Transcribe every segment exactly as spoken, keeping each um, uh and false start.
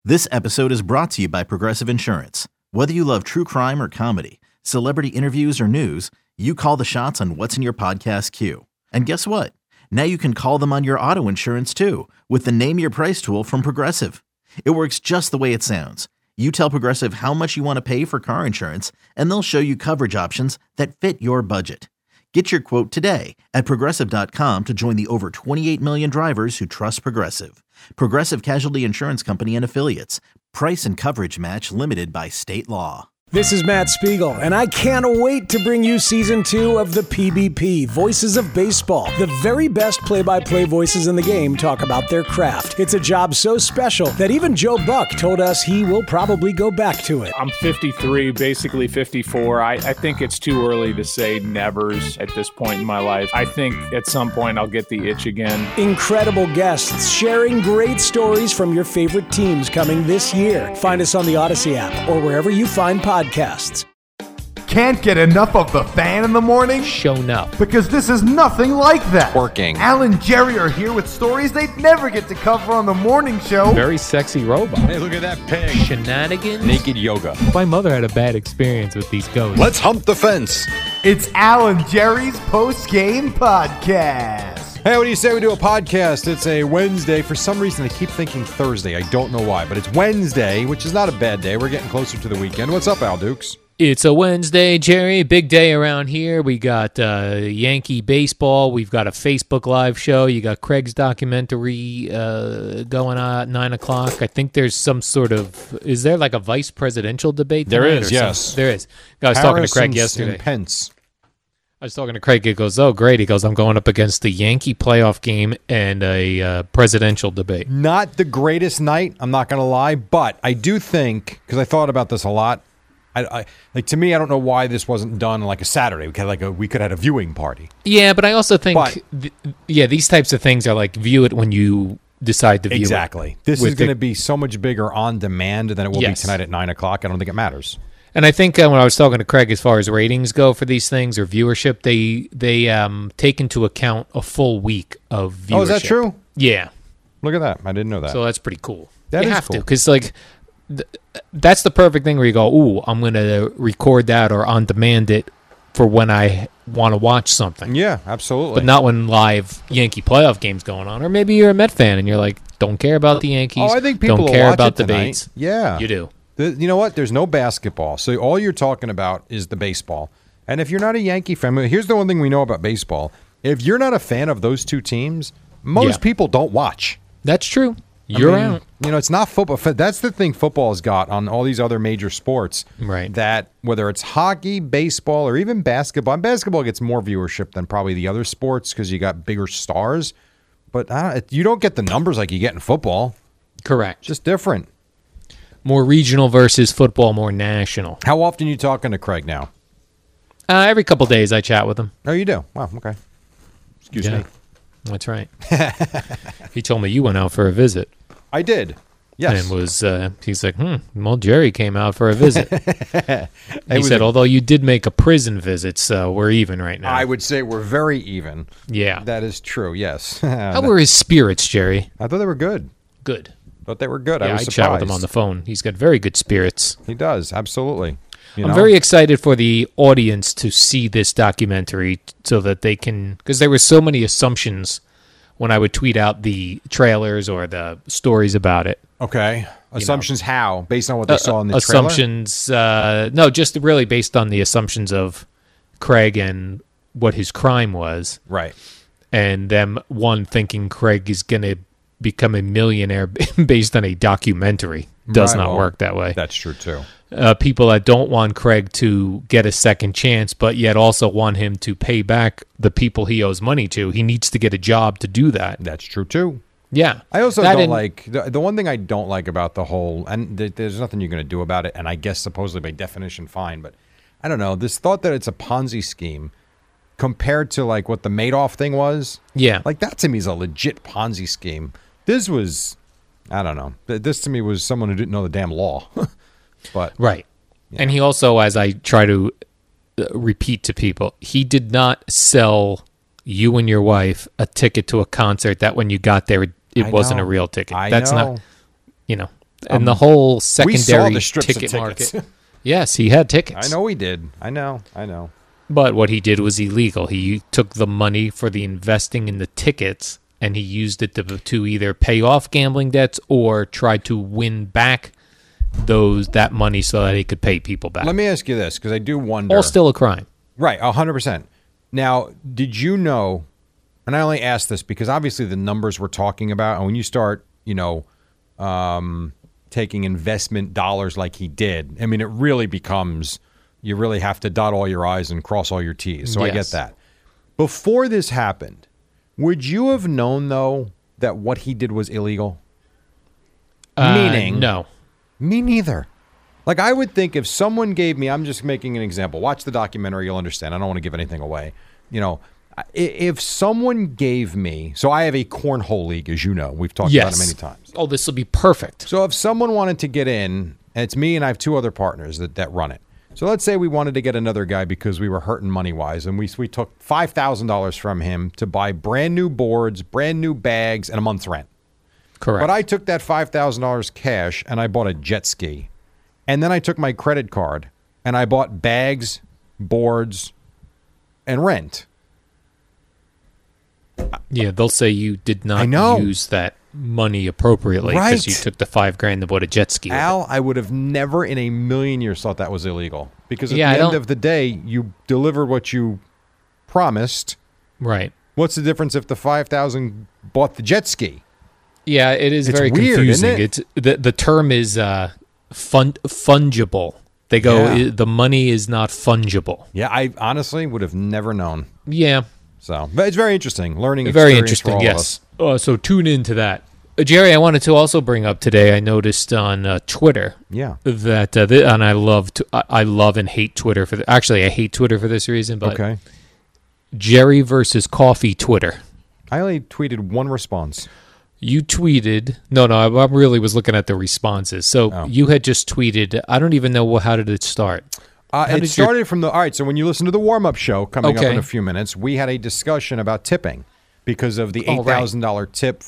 This episode is brought to you by Progressive Insurance. Whether you love true crime or comedy, celebrity interviews or news, you call the shots on what's in your podcast queue. And guess what? Now you can call them on your auto insurance too with the Name Your Price tool from Progressive. It works just the way it sounds. You tell Progressive how much you want to pay for car insurance, and they'll show you coverage options that fit your budget. Get your quote today at Progressive dot com to join the over twenty-eight million drivers who trust Progressive. Progressive Casualty Insurance Company and Affiliates. Price and coverage match limited by state law. This is Matt Spiegel, and I can't wait to bring you season two of the P B P, Voices of Baseball. The very best play-by-play voices in the game talk about their craft. It's a job so special that even Joe Buck told us he will probably go back to it. I'm fifty-three, basically fifty-four. I, I think it's too early to say nevers at this point in my life. I think at some point I'll get the itch again. Incredible guests sharing great stories from your favorite teams coming this year. Find us on the Odyssey app or wherever you find podcasts. Podcasts. Can't get enough of the fan in the morning? Shown up. Because this is nothing like that. Working. Al and Jerry are here with stories they'd never get to cover on the morning show. Very sexy robot. Hey, look at that pig. Shenanigans. Naked yoga. My mother had a bad experience with these ghosts. Let's hump the fence. It's Al and Jerry's post-game podcast. Hey, what do you say we do a podcast? It's a Wednesday. For some reason, I keep thinking Thursday. I don't know why, but it's Wednesday, which is not a bad day. We're getting closer to the weekend. What's up, Al Dukes? It's a Wednesday, Jerry. Big day around here. We got uh, Yankee baseball. We've got a Facebook Live show. You got Craig's documentary uh, going on at nine o'clock. I think there's some sort of, is there like a vice presidential debate There tonight is, or yes. something? There is. I was Harris talking to Craig and, yesterday. and Pence. I was talking to Craig. He goes, oh, great. He goes, I'm going up against the Yankee playoff game and a uh, presidential debate. Not the greatest night, I'm not going to lie, but I do think, because I thought about this a lot, I, I like to me, I don't know why this wasn't done like a Saturday. We could like a we could have had a viewing party. Yeah, but I also think, But- th- yeah, these types of things are like view it when you decide to view Exactly. it. This With is going to the- be so much bigger on demand than it will Yes. be tonight at nine o'clock. I don't think it matters. And I think uh, when I was talking to Craig, as far as ratings go for these things or viewership, they they um, take into account a full week of viewership. Oh, is that true? Yeah. Look at that. I didn't know that. So that's pretty cool. That you is have cool. to, because like th- that's the perfect thing where you go, ooh, I'm going to record that or on demand it for when I want to watch something. Yeah, absolutely. But not when live Yankee playoff games going on. Or maybe you're a Met fan and you're like, don't care about the Yankees. Oh, I think people don't will care watch about it tonight. debates. Yeah. You do. The, you know what? There's no basketball. So all you're talking about is the baseball. And if you're not a Yankee fan, here's the one thing we know about baseball. If you're not a fan of those two teams, most Yeah. people don't watch. That's true. I You're mean, out. You know, it's not football. That's the thing football has got on all these other major sports. Right. That whether it's hockey, baseball, or even basketball. And basketball gets more viewership than probably the other sports because you got bigger stars. But I don't, you don't get the numbers like you get in football. Correct. Just different. More regional versus football, more national. How often are you talking to Craig now? Uh, every couple days I chat with him. Oh, you do? Wow, okay. Excuse Yeah. me. That's right. He told me you went out for a visit. I did. Yes. And was uh, he's like, hmm, well, Jerry came out for a visit. He was said, a- although you did make a prison visit, so we're even right now. I would say we're very even. yeah. That is true, yes. How were his spirits, Jerry? I thought they were good. Good. Thought they were good. Yeah, I I, was surprised. chat with him on the phone. He's got very good spirits. He does, absolutely. You I'm know? very excited for the audience to see this documentary t- so that they can, because there were so many assumptions when I would tweet out the trailers or the stories about it. Okay. Assumptions how? Based on what they Uh, saw in the assumptions, uh, no, just really based on the assumptions of Craig and what his crime was, trailer? Right. and them one thinking Craig is going to become a millionaire based on a documentary. Does Right, not well, work that way. That's true, too. Uh, people that don't want Craig to get a second chance, but yet also want him to pay back the people he owes money to. He needs to get a job to do that. That's true, too. Yeah. I also That don't and- like, the, the one thing I don't like about the whole, and th- there's nothing you're going to do about it, and I guess supposedly by definition fine, but I don't know, this thought that it's a Ponzi scheme compared to like what the Madoff thing was. Yeah. Like that to me is a legit Ponzi scheme. This was, I don't know. Th- This to me was someone who didn't know the damn law. But Right. And he also, as I try to uh, repeat to people, he did not sell you and your wife a ticket to a concert that when you got there, it, it I wasn't know. a real ticket. I That's know. not, you know, and the whole We secondary saw the strips ticket of tickets. market. Yes, he had tickets. I know he did. I know. I know. But what he did was illegal. He took the money for the investing in the tickets and he used it to, to either pay off gambling debts or try to win back those that money so that he could pay people back. Let me ask you this, because I do wonder. All still a crime. Right, one hundred percent. Now, did you know, and I only ask this because obviously the numbers we're talking about, and when you start, you know, um, taking investment dollars like he did, I mean, it really becomes, you really have to dot all your I's and cross all your T's. So I get Yes. that. Before this happened, would you have known, though, that what he did was illegal? Uh, Meaning, no. Me neither. Like, I would think if someone gave me, I'm just making an example. Watch the documentary, you'll understand. I don't want to give anything away. You know, i- if someone gave me, so I have a cornhole league, as you know. We've talked about it Yes. many times. Oh, this will be perfect. So if someone wanted to get in, and it's me and I have two other partners that, that run it. So let's say we wanted to get another guy because we were hurting money-wise, and we we took five thousand dollars from him to buy brand new boards, brand new bags, and a month's rent. Correct. But I took that five thousand dollars cash and I bought a jet ski. And then I took my credit card and I bought bags, boards, and rent. Yeah, they'll say you did I not know. use that money appropriately because Right. you took the five grand to bought a jet ski. with it. Al, I would have never in a million years thought that was illegal. Because at Yeah, I the end don't- of the day, you delivered what you promised. Right. What's the difference if the five thousand bought the jet ski? Yeah, it is It's very weird, isn't confusing. it? It's the the term is uh, fun, fungible. They go Yeah. "I- the money is not fungible. Yeah, I honestly would have never known. Yeah, So, but it's very interesting. Learning very experience for interesting. all of Yes. us. Uh, so tune into that, uh, Jerry. I wanted to also bring up today. I noticed on uh, Twitter Yeah. that uh, th- and I love to, I, I love and hate Twitter for the, actually I hate Twitter for this reason. But Okay. Jerry versus coffee Twitter. I only tweeted one response. You tweeted no, no. I, I really was looking at the responses. So Oh. you had just tweeted. I don't even know wh- how did it start. Uh, How it did your- started from the all right. So when you listen to the warm up show coming up Okay. in a few minutes, we had a discussion about tipping because of the Oh, eight right. thousand dollar tip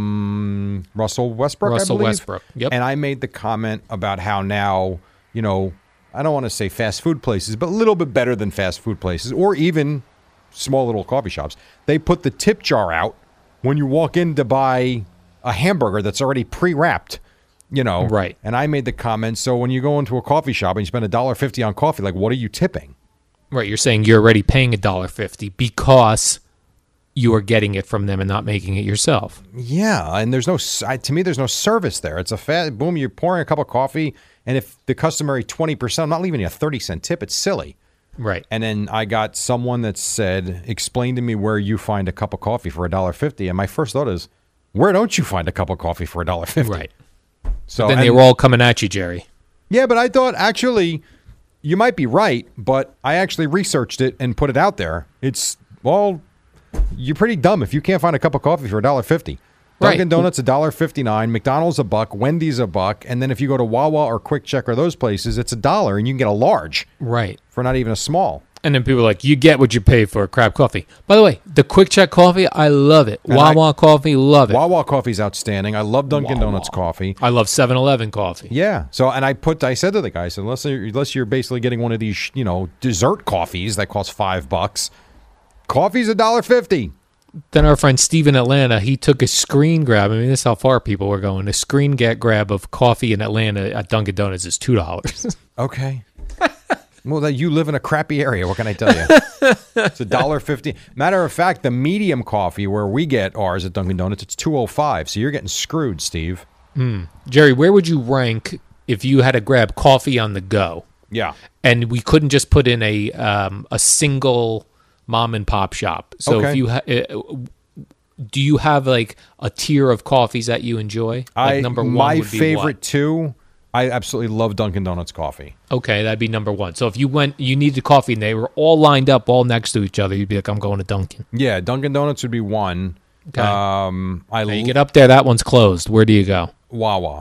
from Russell Westbrook. Russell I believe. Westbrook, yep. And I made the comment about how now you know I don't want to say fast food places, but a little bit better than fast food places, or even small little coffee shops. They put the tip jar out when you walk in to buy a hamburger that's already pre-wrapped. You know, Right. And I made the comment. So when you go into a coffee shop and you spend a dollar fifty on coffee, like what are you tipping? Right, you're saying you're already paying a dollar fifty because you are getting it from them and not making it yourself. Yeah, and there's no s- I, to me. There's no service there. It's a fat boom. You're pouring a cup of coffee, and if the customary twenty percent, I'm not leaving you a thirty cent tip. It's silly. Right. And then I got someone that said, "Explain to me where you find a cup of coffee for a dollar fifty." And my first thought is, where don't you find a cup of coffee for a dollar fifty? Right. So Then they and- were all coming at you, Jerry. Yeah, but I thought actually you might be right, but I actually researched it and put it out there. It's well, you're pretty dumb if you can't find a cup of coffee for a dollar fifty. Dunkin' Right. Donuts a dollar fifty nine, McDonald's a buck, Wendy's a buck, and then if you go to Wawa or Quick Check or those places, it's a dollar, and you can get a large Right. for not even a small. And then people are like, you get what you pay for crab coffee. By the way, the Quick Check coffee, I love it. And Wawa coffee, love it. Wawa coffee's outstanding. I love Dunkin' Donuts coffee. I love seven eleven coffee. Yeah. So, and I put, I said to the guy, I said, unless you're, unless you're basically getting one of these, you know, dessert coffees that cost five bucks, coffee's a dollar fifty. Then our friend Steve in Atlanta, he took a screen grab. I mean, this is how far people were going. A screen get grab of coffee in Atlanta at Dunkin' Donuts is two dollars. Okay. Well, that you live in a crappy area. What can I tell you? It's a dollar fifty. Matter of fact, the medium coffee where we get ours at Dunkin' Donuts, it's two oh five. So you're getting screwed, Steve. Jerry, where would you rank if you had to grab coffee on the go? Yeah. And we couldn't just put in a um, a single mom and pop shop. So Okay. if you ha- uh, do you have like a tier of coffees that you enjoy? Like I number one my would be favorite what? two. I absolutely love Dunkin' Donuts coffee. Okay, that'd be number one. So if you went, you needed coffee, and they were all lined up, all next to each other, you'd be like, "I'm going to Dunkin'." Yeah, Dunkin' Donuts would be one. Okay. Um, I Now you l- get up there, that one's closed. Where do you go? Wawa,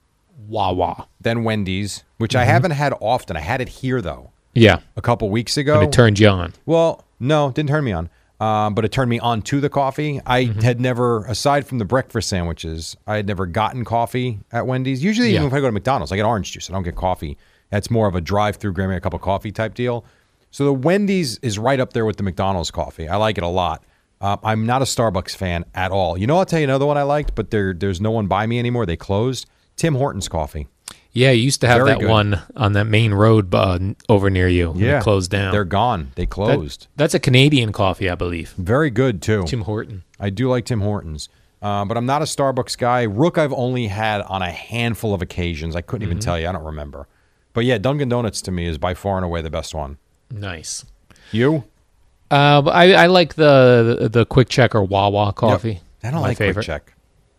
Wawa. then Wendy's, which Mm-hmm. I haven't had often. I had it here though Yeah, a couple weeks ago. and it turned you on. Well, no, didn't turn me on. um, but it turned me on to the coffee. I Mm-hmm. had never, aside from the breakfast sandwiches, I had never gotten coffee at Wendy's. Usually, even Yeah. if I go to McDonald's, I get orange juice. I don't get coffee. That's more of a drive-through, grab me a cup of coffee type deal. So the Wendy's is right up there with the McDonald's coffee. I like it a lot. Uh, I'm not a Starbucks fan at all. You know, I'll tell you another one I liked, but there, there's no one by me anymore. They closed. Tim Hortons coffee. Yeah, you used to have Very that good. one on that main road uh, over near you. and it closed down. They're gone. They That- closed. that's a Canadian coffee, I believe. Very good, too. Tim Horton. I do like Tim Hortons. Uh, but I'm not a Starbucks guy. Rook I've only had on a handful of occasions. I couldn't even Mm-hmm. tell you. I don't remember. But yeah, Dunkin' Donuts to me is by far and away the best one. Nice. You? Uh, but I, I like the the Quick Check or Wawa coffee. Yep. I don't My like favorite. Quick Check.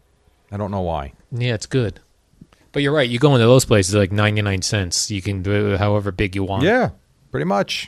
I don't know why. Yeah, it's good. But you're right. You go into those places like ninety-nine cents. You can do it however big you want. Yeah, pretty much.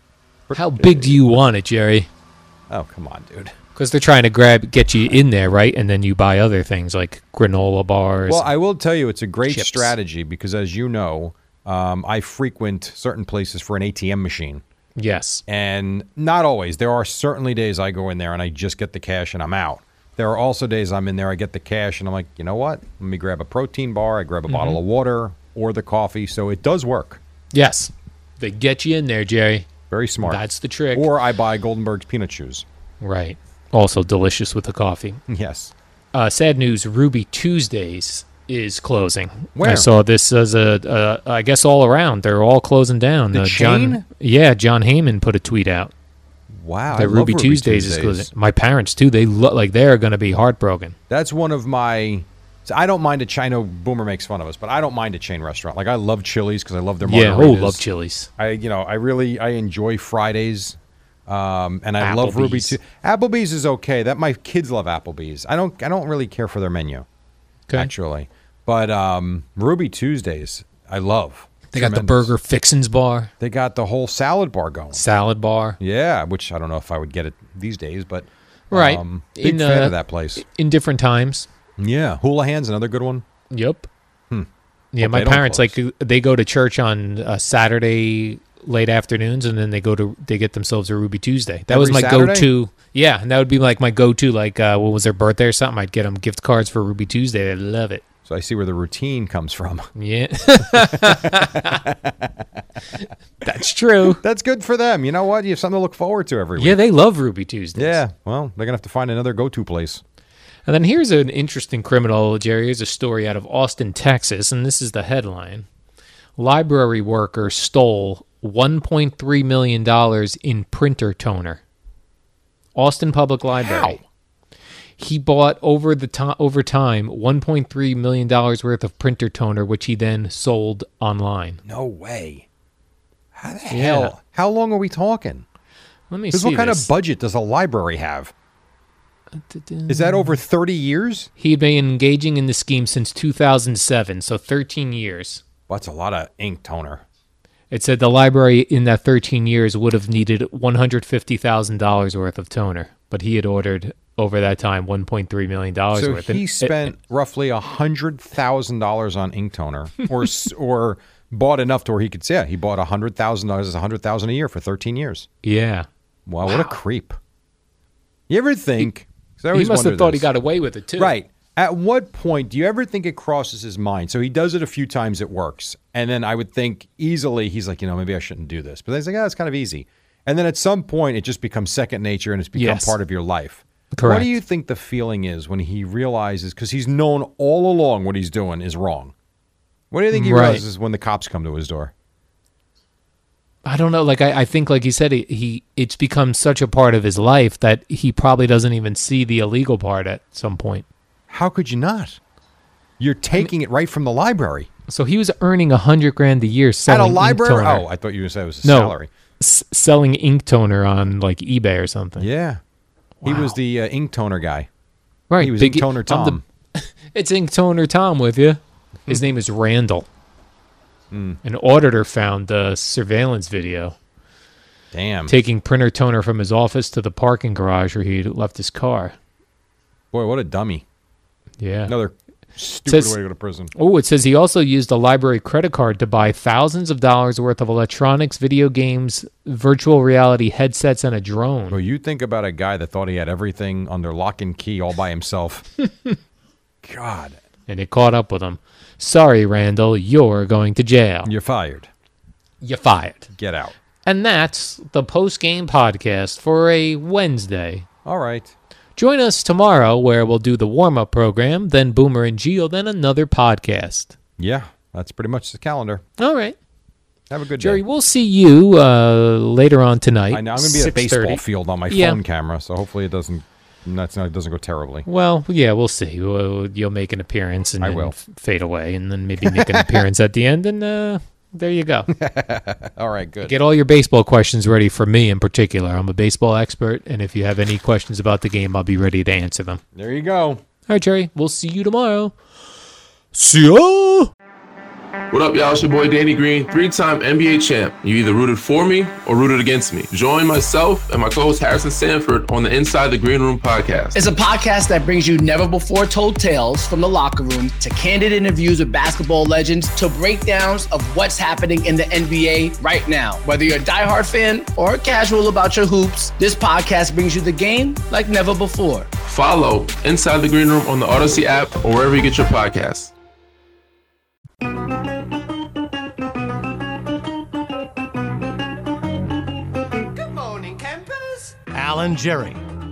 How big do you want it, Jerry? Oh, come on, dude. Because they're trying to grab, get you in there, right? And then you buy other things like granola bars. Well, I will tell you, it's a great Chips. strategy because, as you know, um, I frequent certain places for an A T M machine. yes. And not always. There are certainly days I go in there and I just get the cash and I'm out. There are also days I'm in there, I get the cash and I'm like, you know what? Let me grab a protein bar, I grab a Mm-hmm. bottle of water or the coffee. So it does work. Yes. They get you in there, Jerry. Very smart. That's the trick. Or I buy Goldenberg's peanut chews. Right. Also delicious with the coffee. Yes. Uh, sad news, Ruby Tuesdays is closing. Where? I saw this as a, uh, I guess all around. They're all closing down. The John, chain? Yeah, John Heyman put a tweet out. Wow. I That love Ruby, Tuesdays, is closing. My parents, too, they look like they're going to be heartbroken. That's one of my. So I don't mind a chain. I know Boomer makes fun of us, but I don't mind a chain restaurant. Like I love Chili's because I love their Yeah, oh, margaritas. love Chili's. I you know I really I enjoy Fridays, um, and I love Ruby Applebee's. too. Applebee's is okay. That my kids love Applebee's. I don't I don't really care for their menu, Okay. actually. But um, Ruby Tuesdays I love. They got the Tremendous. Burger Fixins bar, They got the whole salad bar going. salad bar. Yeah, which I don't know if I would get it these days, but Right. um, big In, fan uh, of that place. In different times. Yeah, Houlihan's another good one. Yep. Yeah, Hope they my don't parents close. like they go to church on uh, Saturday late afternoons, and then they go to they get themselves a Ruby Tuesday. That was Every my Saturday? go-to. Yeah, and that would be like my go-to. Like, uh, what was their birthday or something? I'd get them gift cards for Ruby Tuesday. They love it. So I see where the routine comes from. Yeah, that's true. That's good for them. You know what? You have something to look forward to every week. Yeah, they love Ruby Tuesdays. Yeah, well, they're going to have to find another go-to place. And then here's an interesting criminal, Jerry. Here's a story out of Austin, Texas, and this is the headline. Library worker stole one point three million dollars in printer toner. Austin Public Library. He bought over the to- over time one point three million dollars worth of printer toner, which he then sold online. No way. How the Yeah. hell? How long are we talking? Let me Because see what kind this. of budget does a library have? Is that over thirty years? He had been engaging in the scheme since two thousand seven, so thirteen years. Well, that's a lot of ink toner. It said the library in that thirteen years would have needed one hundred fifty thousand dollars worth of toner, but he had ordered over that time one point three million dollars So worth. he And- spent roughly one hundred thousand dollars on ink toner or s- or bought enough to where he could say, yeah, he bought one hundred thousand dollars, one hundred thousand dollars a year for thirteen years. Yeah. Wow, what a creep. You ever think... 'cause I He always must have wonder thought this. he got away with it, too. Right. At what point do you ever think it crosses his mind? So he does it a few times, it works. And then I would think easily, he's like, you know, maybe I shouldn't do this. But then he's like, oh, it's kind of easy. And then at some point, it just becomes second nature and it's become Yes. part of your life. What Correct. do you think the feeling is when he realizes, because he's known all along what he's doing is wrong. What do you think he Right. realizes when the cops come to his door? I don't know. Like I, I think, like you said, he, he it's become such a part of his life that he probably doesn't even see the illegal part at some point. How could you not? You're taking it right from the library. So he was earning a hundred grand a year selling At a library? ink toner. Oh, I thought you were going to say it was a No. salary. S- selling ink toner on like eBay or something. Yeah. He was Wow. the uh, ink toner guy. Right. He was Big- Ink Toner I'm the- Tom. It's Ink Toner Tom with you. His name is Randall. Hmm. An auditor found the surveillance video Damn. taking printer toner from his office to the parking garage where he left his car. Boy, what a dummy. Yeah. Another Stupid Says- way to go to prison. Oh, it says he also used a library credit card to buy thousands of dollars worth of electronics, video games, virtual reality headsets, and a drone. Well, you think about a guy that thought he had everything under lock and key all by himself. God. And it caught up with him. Sorry, Randall, you're going to jail. You're fired. You're fired. Get out. And that's the post-game podcast for a Wednesday. All right. Join us tomorrow where we'll do the warm-up program, then Boomer and Gio, then another podcast. Yeah, that's pretty much the calendar. All right. Have a good Jerry, day. we'll see you uh, later on tonight. I know I'm going to be at a baseball six thirty. field on my Yeah. phone camera, so hopefully it doesn't that's not, it doesn't go terribly. Well, yeah, we'll see. We'll- You'll make an appearance and I then will. f- fade away, and then maybe make an appearance at the end, and uh, there you go. All right, good. Get all your baseball questions ready for me in particular. I'm a baseball expert, and if you have any questions about the game, I'll be ready to answer them. There you go. All right, Jerry, we'll see you tomorrow. See ya! What up, y'all? It's your boy Danny Green, three-time N B A champ. You either rooted for me or rooted against me. Join myself and my co-host Harrison Sanford on the Inside the Green Room podcast. It's a podcast that brings you never-before-told tales from the locker room to candid interviews with basketball legends to breakdowns of what's happening in the N B A right now. Whether you're a diehard fan or casual about your hoops, this podcast brings you the game like never before. Follow Inside the Green Room on the Odyssey app or wherever you get your podcasts. Alan Jerry.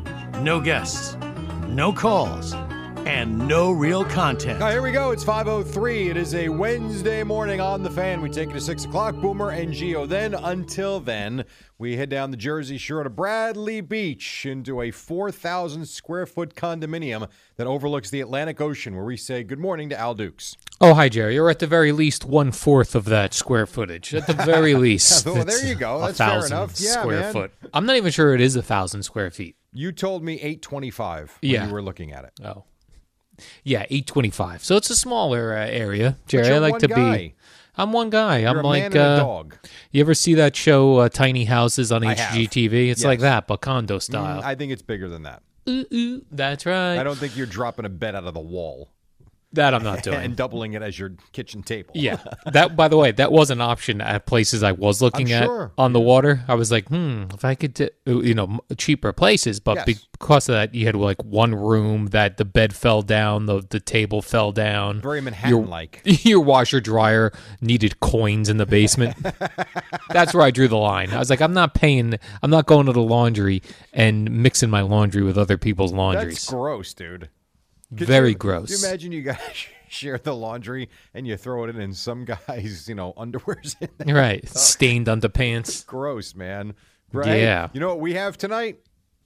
No guests, no calls, and no real content. All right, here we go. It's five oh three. It is a Wednesday morning on The Fan. We take it to six o'clock. Boomer and Gio. Then, until then, we head down the Jersey Shore to Bradley Beach into a four thousand square foot condominium that overlooks the Atlantic Ocean, where we say good morning to Al Dukes. Oh, hi, Jerry. You're at the very least one-fourth of that square footage. At the very least. Well, there It's you go. a That's fair thousand enough. Yeah, square man. foot. I'm not even sure it is a thousand square feet. You told me eight twenty-five when Yeah. you were looking at it. Oh. Yeah, eight twenty-five. So it's a smaller uh, area, Jerry. you're I like one to guy. be. I'm one guy. You're I'm a man like and a uh, dog. You ever see that show uh, Tiny Houses on I H have. G T V? It's Yes. like that, but condo style. Mm, I think it's bigger than that. ooh, ooh, that's right. I don't think you're dropping a bed out of the wall that I'm not doing. and doubling it as your kitchen table. Yeah, that. By the way, that was an option at places I was looking I'm at sure. on the water. I was like, hmm, if I could, do, you know, m- cheaper places, but Yes. because of that, you had like one room that the bed fell down, the the table fell down. Very Your, Manhattan-like. your washer dryer needed coins in the basement. That's where I drew the line. I was like, I'm not paying. I'm not going to the laundry and mixing my laundry with other people's laundries. That's gross, dude. Could Very you, gross. Could you imagine you guys share the laundry and you throw it in and some guy's, you know, underwear's in there? Right, stained underpants. Gross, man. Right? Yeah. You know what we have tonight?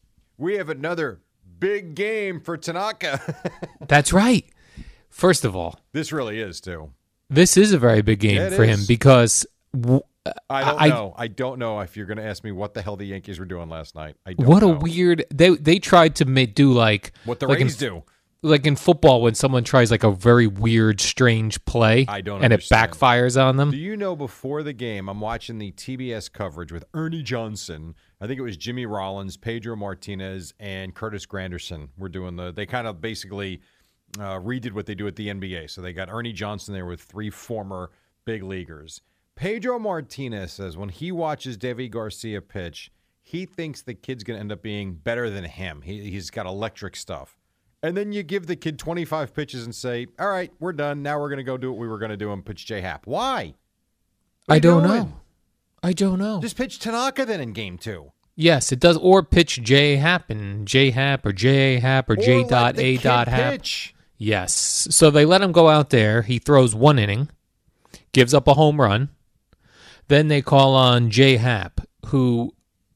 We have another big game for Tanaka. That's right. First of all, This really is, too. this is a very big game Yeah, it for him is. because w- I don't I- know. I don't know if you're going to ask me what the hell the Yankees were doing last night. I don't what know. a weird they they tried to ma- do like What the like Rays in, do. like in football when someone tries like a very weird strange play I don't and understand. it backfires on them. Do you know before the game, I'm watching the T B S coverage with Ernie Johnson. I think it was Jimmy Rollins, Pedro Martinez, and Curtis Granderson. We're doing the, they kind of basically uh, redid what they do at the N B A. So they got Ernie Johnson there with three former big leaguers. Pedro Martinez says when he watches Deivi Garcia pitch, he thinks the kid's going to end up being better than him. He, he's got electric stuff. And then you give the kid twenty-five pitches and say, all right, we're done. Now we're going to go do what we were going to do and pitch J Happ. Why? What are I you don't doing? know. I don't know. Just pitch Tanaka then in game two. Yes, it does. Or pitch J Happen, J Hap, or J Hap, or J Or let dot the A kid dot Hap. pitch. Yes. So they let him go out there. He throws one inning, gives up a home run. Then they call on J Hap, who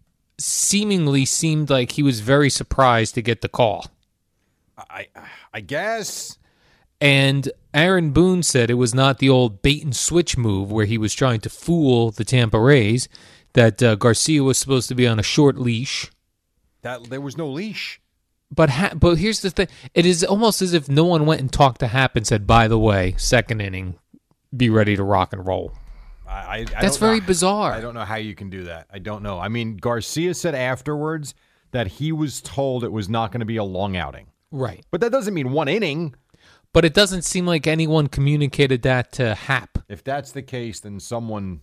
seemingly seemed like he was very surprised to get the call. I I guess. And Aaron Boone said it was not the old bait and switch move where he was trying to fool the Tampa Rays, that uh, Garcia was supposed to be on a short leash. That there was no leash. But ha- but here's the thing. It is almost as if no one went and talked to Hap and said, by the way, second inning, be ready to rock and roll. I, I, I That's don't very know. bizarre. I don't know how you can do that. I don't know. I mean, Garcia said afterwards that he was told it was not going to be a long outing. Right. But that doesn't mean one inning. But it doesn't seem like anyone communicated that to Happ. If that's the case, then someone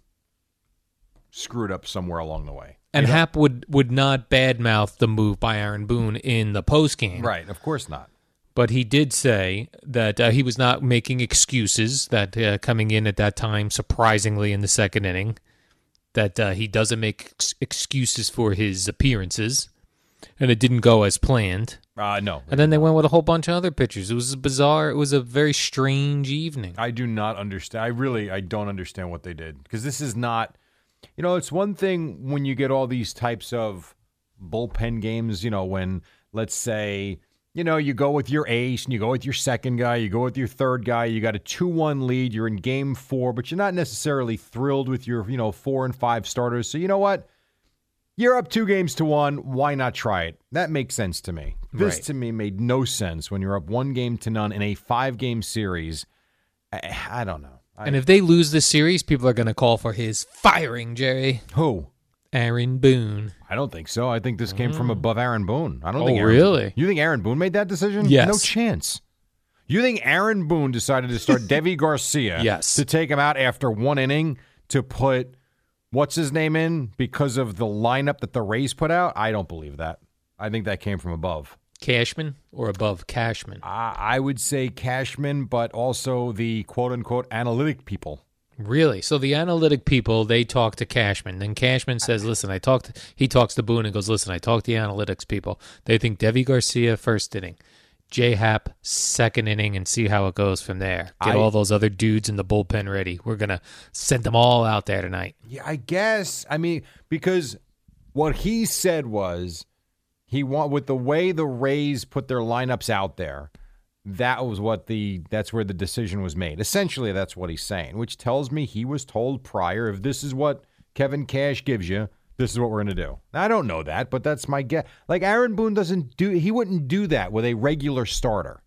screwed up somewhere along the way. And You know? Happ would, would not badmouth the move by Aaron Boone in the postgame. Right, of course not. But he did say that uh, he was not making excuses, that uh, coming in at that time, surprisingly in the second inning, that uh, he doesn't make ex- excuses for his appearances, and it didn't go as planned. Uh, no. And then they went with a whole bunch of other pitchers. It was bizarre. It was a very strange evening. I do not understand. I really, I don't understand what they did. Because this is not, you know, it's one thing when you get all these types of bullpen games, you know, when, let's say, you know, you go with your ace and you go with your second guy, you go with your third guy, you got a two one lead, you're in game four, but you're not necessarily thrilled with your, you know, four and five starters. So you know what? You're up two games to one. Why not try it? That makes sense to me. This Right. to me made no sense when you're up one game to none in a five-game series. I, I don't know. I, And if they lose this series, people are going to call for his firing, Jerry. who? Aaron Boone. I don't think so. I think this came from above Aaron Boone. I don't Oh, think Aaron, really? You think Aaron Boone made that decision? Yes. No chance. You think Aaron Boone decided to start Devi Garcia Yes. to take him out after one inning to put what's his name in because of the lineup that the Rays put out? I don't believe that. I think that came from above. Cashman or above Cashman? I, I would say Cashman, but also the quote-unquote analytic people. Really? So the analytic people, they talk to Cashman. Then Cashman says, listen, I talked. He talks to Boone and goes, listen, I talked to the analytics people. They think Devi Garcia first inning, J Happ second inning, and see how it goes from there. Get I- all those other dudes in the bullpen ready. We're going to send them all out there tonight. Yeah, I guess. I mean, because what he said was he want with the way the Rays put their lineups out there, that was what the that's where the decision was made. Essentially, that's what he's saying, which tells me he was told prior, if this is what Kevin Cash gives you, this is what we're going to do. Now, I don't know that, but that's my guess. Like Aaron Boone doesn't do he wouldn't do that with a regular starter.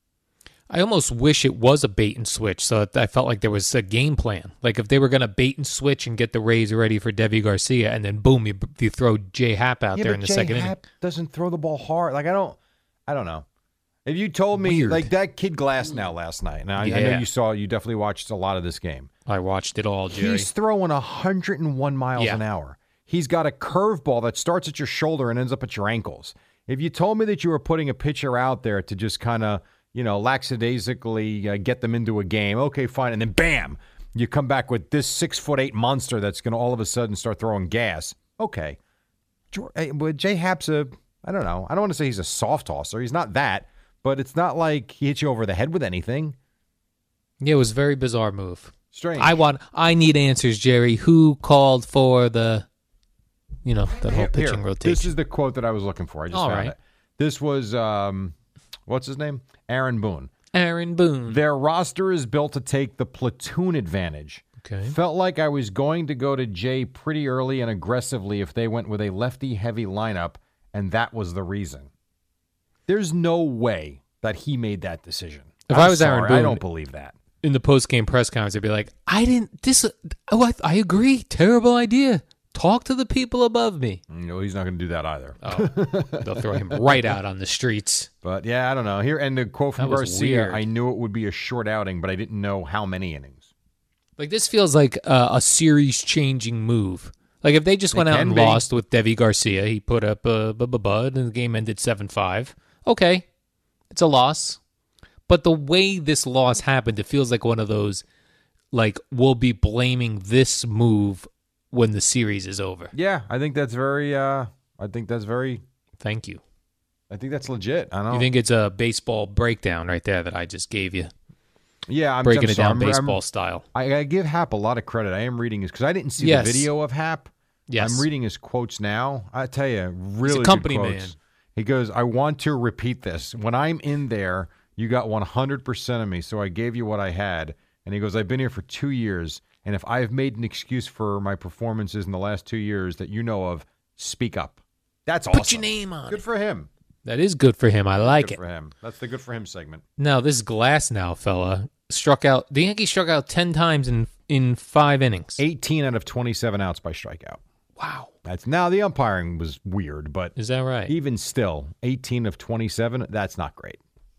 I almost wish it was a bait and switch, so that I felt like there was a game plan. Like if they were going to bait and switch and get the Rays ready for Devi Garcia, and then boom, you, you throw J Happ out yeah, there but in the Jay second inning. Happ doesn't throw the ball hard. Like I don't, I don't know. If you told me Weird. like that kid Glass now last night, now I- I know Yeah. you saw, you definitely watched a lot of this game. I watched it all, Jerry. He's throwing one hundred one miles Yeah. an hour. He's got a curveball that starts at your shoulder and ends up at your ankles. If you told me that you were putting a pitcher out there to just kind of, you know, lackadaisically uh, get them into a game, okay, fine, and then bam, you come back with this six foot eight monster that's going to all of a sudden start throwing gas. Okay, Jor- eh, but Jay Happ's a, I don't know, I don't want to say he's a soft tosser. He's not that, but it's not like he hits you over the head with anything. Yeah, it was a very bizarre move. Strange. I want. I need answers, Jerry. Who called for the, you know, the whole Here- pitching here, rotation? This is the quote that I was looking for. I just All found right. it. This was, um, what's his name? Aaron Boone. Aaron Boone. Their roster is built to take the platoon advantage. Okay. Felt like I was going to go to Jay pretty early and aggressively if they went with a lefty-heavy lineup, and that was the reason. There's no way that he made that decision. If I'm I was Aaron sorry, I Boone- don't believe that. In the post game press conference, they'd be like, "I didn't. This. Oh, I, I agree. Terrible idea. Talk to the people above me." No, he's not going to do that either. Oh, they'll throw him right out on the streets. But yeah, I don't know. Here and the quote from That was Garcia, weird. I knew it would be a short outing, but I didn't know how many innings. Like this feels like uh, a series changing move. Like if they just It went out can and be. lost with Devi Garcia, he put up a bu- bu- bud, and the game ended seven five. Okay, it's a loss. But the way this loss happened, it feels like one of those, like, we'll be blaming this move when the series is over. Yeah, I think that's very. Uh, I think that's very. Thank you. I think that's legit. I don't. You think it's a baseball breakdown right there that I just gave you? Yeah, I'm Breaking I'm it sorry. down I'm- I'm- baseball style. I, I give Hap a lot of credit. I am reading his because I didn't see Yes. the video of Hap. Yes. I'm reading his quotes now. I tell you, really good company quotes. man. He goes, "I want to repeat this. When I'm in there, you got one hundred percent of me, so I gave you what I had." And he goes, "I've been here for two years, and if I've made an excuse for my performances in the last two years that you know of, speak up." That's awesome. Put your name on Good it. for him. That is good for him. I like Good it. for him. That's the good for him segment. Now, this Glass now fella struck out. The Yankees struck out ten times in in five innings. eighteen out of twenty-seven outs by strikeout. Wow. That's now the umpiring was weird, but Is that right? even still, eighteen of twenty-seven, that's not great.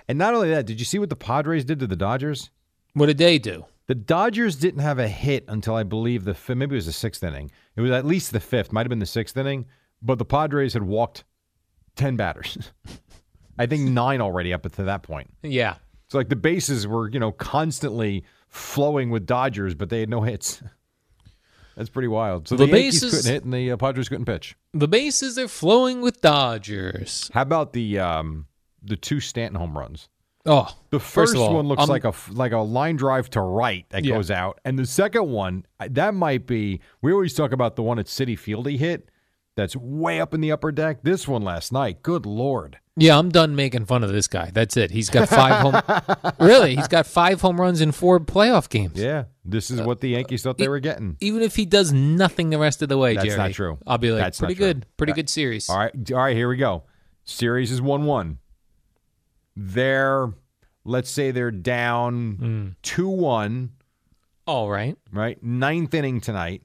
And not only that, did you see what the Padres did to the Dodgers? What did they do? The Dodgers didn't have a hit until I believe the fifth, maybe it was the sixth inning. It was at least the fifth, might have been the sixth inning, but the Padres had walked ten batters. I think nine already up to that point. Yeah. So like the bases were, you know, constantly flowing with Dodgers, but they had no hits. That's pretty wild. So the, the Yankees bases, couldn't hit and the uh, Padres couldn't pitch. The bases are flowing with Dodgers. How about the um, the two Stanton home runs? Oh, the first, first all, one looks um, like a like a line drive to right that yeah. goes out, and the second one that might be. We always talk about the one at Citi Field he hit. That's way up in the upper deck. This one last night, good Lord. Yeah, I'm done making fun of this guy. That's it. He's got five home. Really, he's got five home runs in four playoff games. Yeah, this is what the Yankees thought they were getting. Even if he does nothing the rest of the way, that's Jerry, not true. I'll be like, that's pretty good, pretty good series. All right, all right, here we go. Series is one one. They're, let's say they're down two one. All right. Right, ninth inning tonight.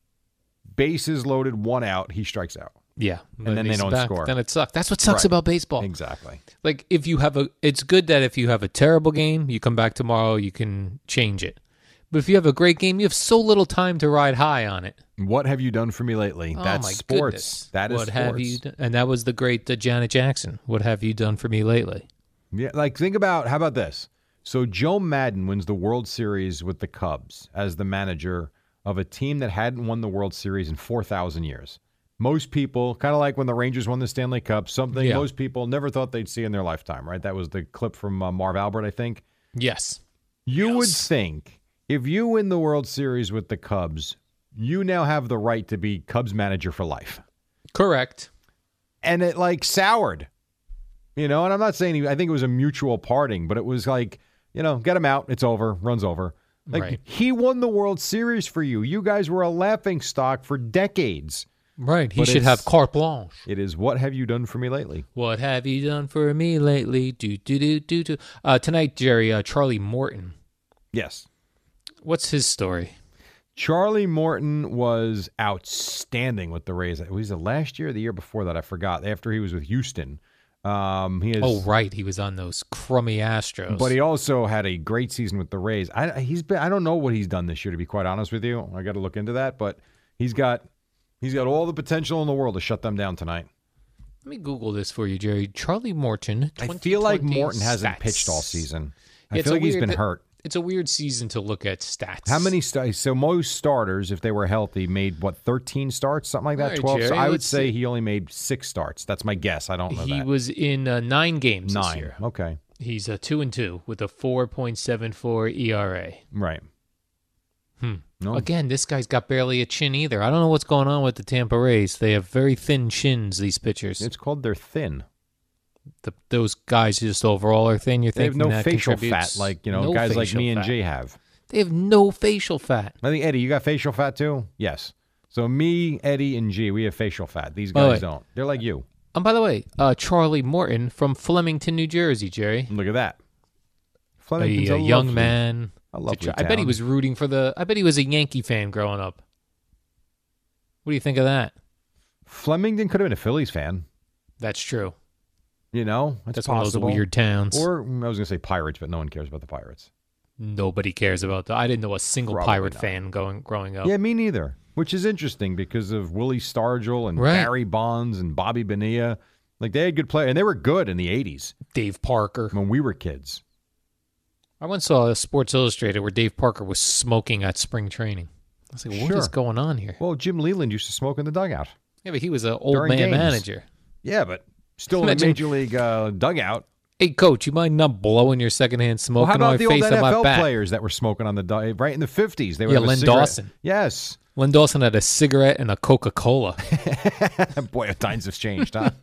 Bases loaded, one out. He strikes out. Yeah, and then they don't back, score. Then it sucks. That's what sucks right. about baseball. Exactly. Like if you have a, it's good that if you have a terrible game, you come back tomorrow, you can change it. But if you have a great game, you have so little time to ride high on it. What have you done for me lately? Oh, That's my sports. Goodness. That is what sports. Have you done? And that was the great uh, Janet Jackson. What have you done for me lately? Yeah, like think about, how about this? So Joe Madden wins the World Series with the Cubs as the manager of a team that hadn't won the World Series in four thousand years. Most people, kind of like when the Rangers won the Stanley Cup, something yeah. most people never thought they'd see in their lifetime, right? That was the clip from uh, Marv Albert, I think. Yes. You yes. would think if you win the World Series with the Cubs, you now have the right to be Cubs manager for life. Correct. And it like soured, you know, and I'm not saying, he, I think it was a mutual parting, but it was like, you know, get him out. It's over. Runs over. Like right. he won the World Series for you. You guys were a laughing stock for decades. Right. He but should have carte blanche. It is, what have you done for me lately? What have you done for me lately? Do, do, do, do, do. Uh, tonight, Jerry, uh, Charlie Morton. Yes. What's his story? Charlie Morton was outstanding with the Rays. Was it last year or the year before that? I forgot. After he was with Houston. Um, he has, oh, right. He was on those crummy Astros. But he also had a great season with the Rays. I, he's been, I don't know what he's done this year, to be quite honest with you. I got to look into that. But he's got he's got all the potential in the world to shut them down tonight. Let me Google this for you, Jerry. Charlie Morton. I feel like Morton stats. hasn't pitched all season. I it's feel like weird, he's been hurt. It's a weird season to look at stats. How many st- So most starters, if they were healthy, made, what, thirteen starts? Something like that? Right, twelve? Jerry, So I would say see. he only made six starts. That's my guess. I don't know he that. was in uh, nine games Nine. this year. Okay. He's a two and two with a four point seven four E R A. Right. Hmm. No. Again, this guy's got barely a chin either. I don't know what's going on with the Tampa Rays. They have very thin chins, these pitchers. It's called they're thin. The, those guys just overall are thin. You're they have thinking no that facial contributes? fat like, you know, no guys like me and fat. Jay have. They have no facial fat. I think, Eddie, you got facial fat too? Yes. So me, Eddie, and G, we have facial fat. These guys oh, don't. They're like you. And by the way, uh, Charlie Morton from Flemington, New Jersey, Jerry. Look at that. A, a, a young lovely, man. A lovely I bet he was rooting for the. I bet he was a Yankee fan growing up. What do you think of that? Flemington could have been a Phillies fan. That's true. You know, that's, that's possible. one of those weird towns. Or I was going to say Pirates, but no one cares about the Pirates. Nobody cares about that. I didn't know a single Probably Pirate not. fan going growing up. Yeah, me neither. Which is interesting because of Willie Stargell and right. Barry Bonds and Bobby Bonilla. Like, they had good players, and they were good in the eighties. Dave Parker. When we were kids. I once saw a Sports Illustrated where Dave Parker was smoking at spring training. I was like, what sure. is going on here? Well, Jim Leland used to smoke in the dugout. Yeah, but he was an old During man games. manager. Yeah, but still Imagine, in a Major League uh, dugout. Hey, coach, you mind not blowing your secondhand smoke well, how in about my the face old on N my F L back? players that were smoking on the dugout right in the fifties? They were yeah, Len Dawson. Yes. Len Dawson had a cigarette and a Coca-Cola. Boy, times have changed, huh?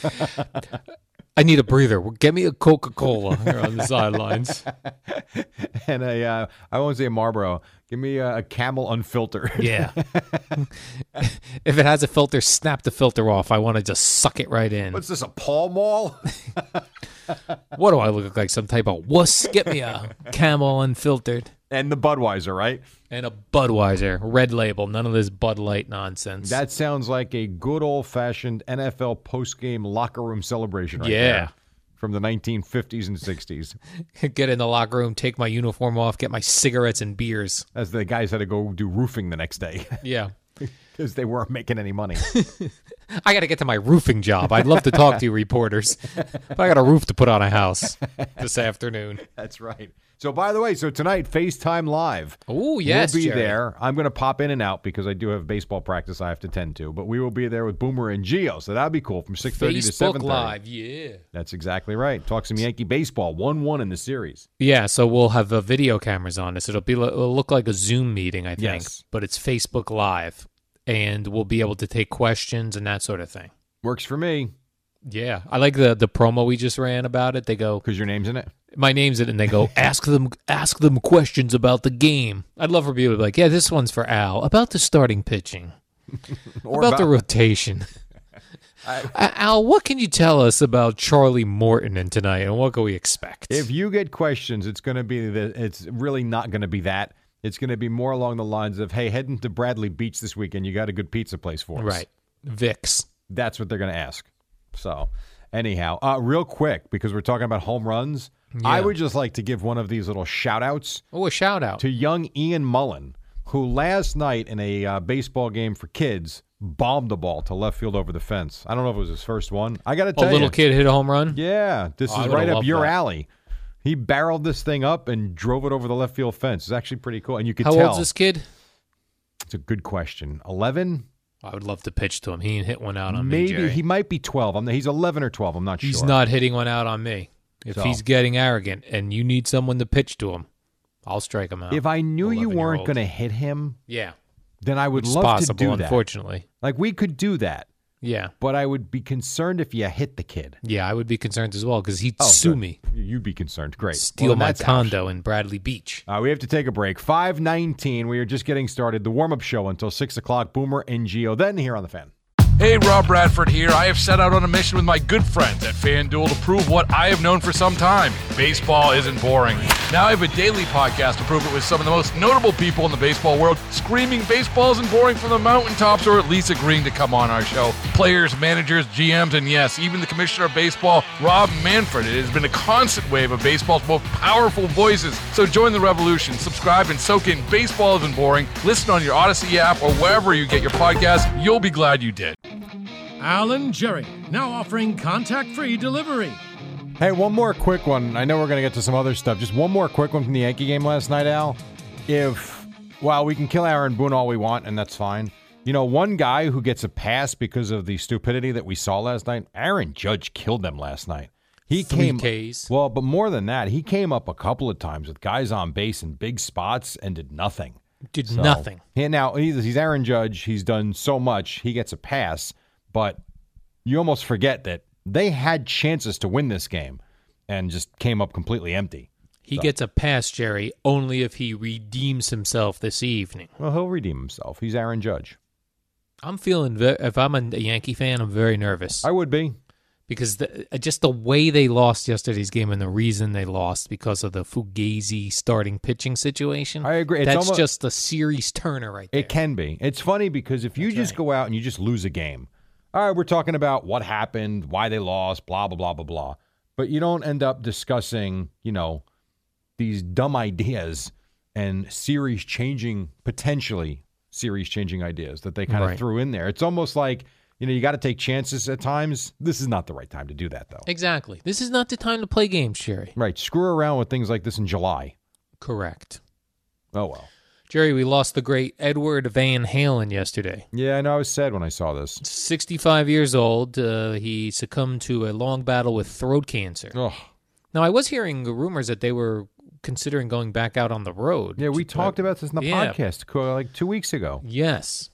I need a breather. Get me a Coca-Cola here on the sidelines. And a, uh, I won't say a Marlboro. Give me a, a Camel unfiltered. Yeah. If it has a filter, snap the filter off. I want to just suck it right in. What's this, a Pall Mall? What do I look like? Some type of wuss? Get me a Camel unfiltered. And the Budweiser, right? And a Budweiser, red label. None of this Bud Light nonsense. That sounds like a good old-fashioned N F L postgame locker room celebration right yeah. there. from the nineteen fifties and sixties. Get in the locker room, take my uniform off, get my cigarettes and beers. As the guys had to go do roofing the next day. Yeah. Because they weren't making any money. I got to get to my roofing job. I'd love to talk to you, reporters. But I got a roof to put on a house this afternoon. That's right. So, by the way, so tonight, FaceTime Live. Oh, yes, We'll be Jerry. there. I'm going to pop in and out because I do have baseball practice I have to tend to. But we will be there with Boomer and Gio. So that'll be cool from six thirty to seven Facebook thirty. Live, yeah. That's exactly right. Talk some Yankee baseball. one one in the series. Yeah, so we'll have uh, video cameras on this. It'll be it'll look like a Zoom meeting, I think. Yes. But it's Facebook Live. And we'll be able to take questions and that sort of thing. Works for me. Yeah. I like the, the promo we just ran about it. They go... Because your name's in it? My name's in it, and they go, ask them ask them questions about the game. I'd love for people to be like, yeah, this one's for Al. About the starting pitching. Or about, about the rotation. I, Al, what can you tell us about Charlie Morton in tonight, and what can we expect? If you get questions, it's going to be the, it's really not going to be that. It's going to be more along the lines of, hey, heading to Bradley Beach this weekend, you got a good pizza place for us. Right. Vicks. That's what they're going to ask. So, anyhow, uh, real quick, because we're talking about home runs, Yeah. I would just like to give one of these little shout-outs Oh, a shout-out. to young Ian Mullen, who last night in a uh, baseball game for kids bombed the ball to left field over the fence. I don't know if it was his first one. I got to A tell you. little kid hit a home run? Yeah, this Oh, I is would've right up loved your that. alley. He barreled this thing up and drove it over the left field fence. It's actually pretty cool. And you could How tell. old's this kid? It's a good question. eleven? I would love to pitch to him. He ain't hit one out on me, Maybe. Jerry. He might be twelve. I'm, he's eleven or twelve. I'm not He's sure. not hitting one out on me. If So- he's getting arrogant and you need someone to pitch to him, I'll strike him out. If I knew you weren't eleven-year-old. going to hit him, Yeah. then I would Which is love possible, to do that. unfortunately. Like, we could do that. Yeah. But I would be concerned if you hit the kid. Yeah, I would be concerned as well because he'd Oh, sue good. me. You'd be concerned. Great. Steal Well, then my that's out. condo in Bradley Beach. Uh, we have to take a break. five nineteen. We are just getting started. The warm-up show until six o'clock. Boomer and Gio. Then here on The Fan. Hey, Rob Bradford here. I have set out on a mission with my good friends at FanDuel to prove what I have known for some time. Baseball isn't boring. Now I have a daily podcast to prove it with some of the most notable people in the baseball world, screaming baseball isn't boring from the mountaintops, or at least agreeing to come on our show. Players, managers, G Ms, and yes, even the commissioner of baseball, Rob Manfred. It has been a constant wave of baseball's most powerful voices. So join the revolution. Subscribe and soak in Baseball Isn't Boring. Listen on your Odyssey app or wherever you get your podcast. You'll be glad you did. Alan Jerry, now offering contact-free delivery. Hey, one more quick one. I know we're going to get to some other stuff. Just one more quick one from the Yankee game last night, Al. If, well, we can kill Aaron Boone all we want, and that's fine. You know, one guy who gets a pass because of the stupidity that we saw last night, Aaron Judge killed them last night. He Three came, Ks. Well, but more than that, he came up a couple of times with guys on base in big spots and did nothing. Did So, nothing. He, now, he's, he's Aaron Judge. He's done so much. He gets a pass. But you almost forget that they had chances to win this game and just came up completely empty. He So- gets a pass, Jerry, only if he redeems himself this evening. Well, he'll redeem himself. He's Aaron Judge. I'm feeling, ve- if I'm a Yankee fan, I'm very nervous. I would be. Because the, just the way they lost yesterday's game and the reason they lost because of the Fugazi starting pitching situation. I agree. It's That's almost- just the series turner right there. It can be. It's funny because if you That's just right. go out and you just lose a game, all right, we're talking about what happened, why they lost, blah, blah, blah, blah, blah. But you don't end up discussing, you know, these dumb ideas and series changing, potentially series changing ideas that they kind of Right. threw in there. It's almost like, you know, you got to take chances at times. This is not the right time to do that, though. Exactly. This is not the time to play games, Jerry. Right. Screw around with things like this in July. Correct. Oh, well. Jerry, we lost the great Edward Van Halen yesterday. Yeah, I know. I was sad when I saw this. sixty-five years old. Uh, he succumbed to a long battle with throat cancer. Ugh. Now, I was hearing rumors that they were considering going back out on the road. Yeah, we But- talked about this in the Yeah. podcast co- like two weeks ago. Yes.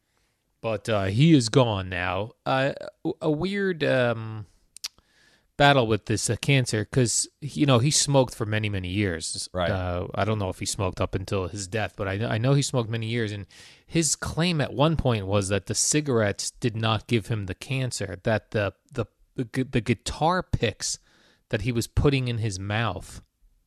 But uh, he is gone now. Uh, a weird um, battle with this uh, cancer because, you know, he smoked for many, many years. Right. Uh, I don't know if he smoked up until his death, but I, I know he smoked many years. And his claim at one point was that the cigarettes did not give him the cancer, that the, the, the, gu- the guitar picks that he was putting in his mouth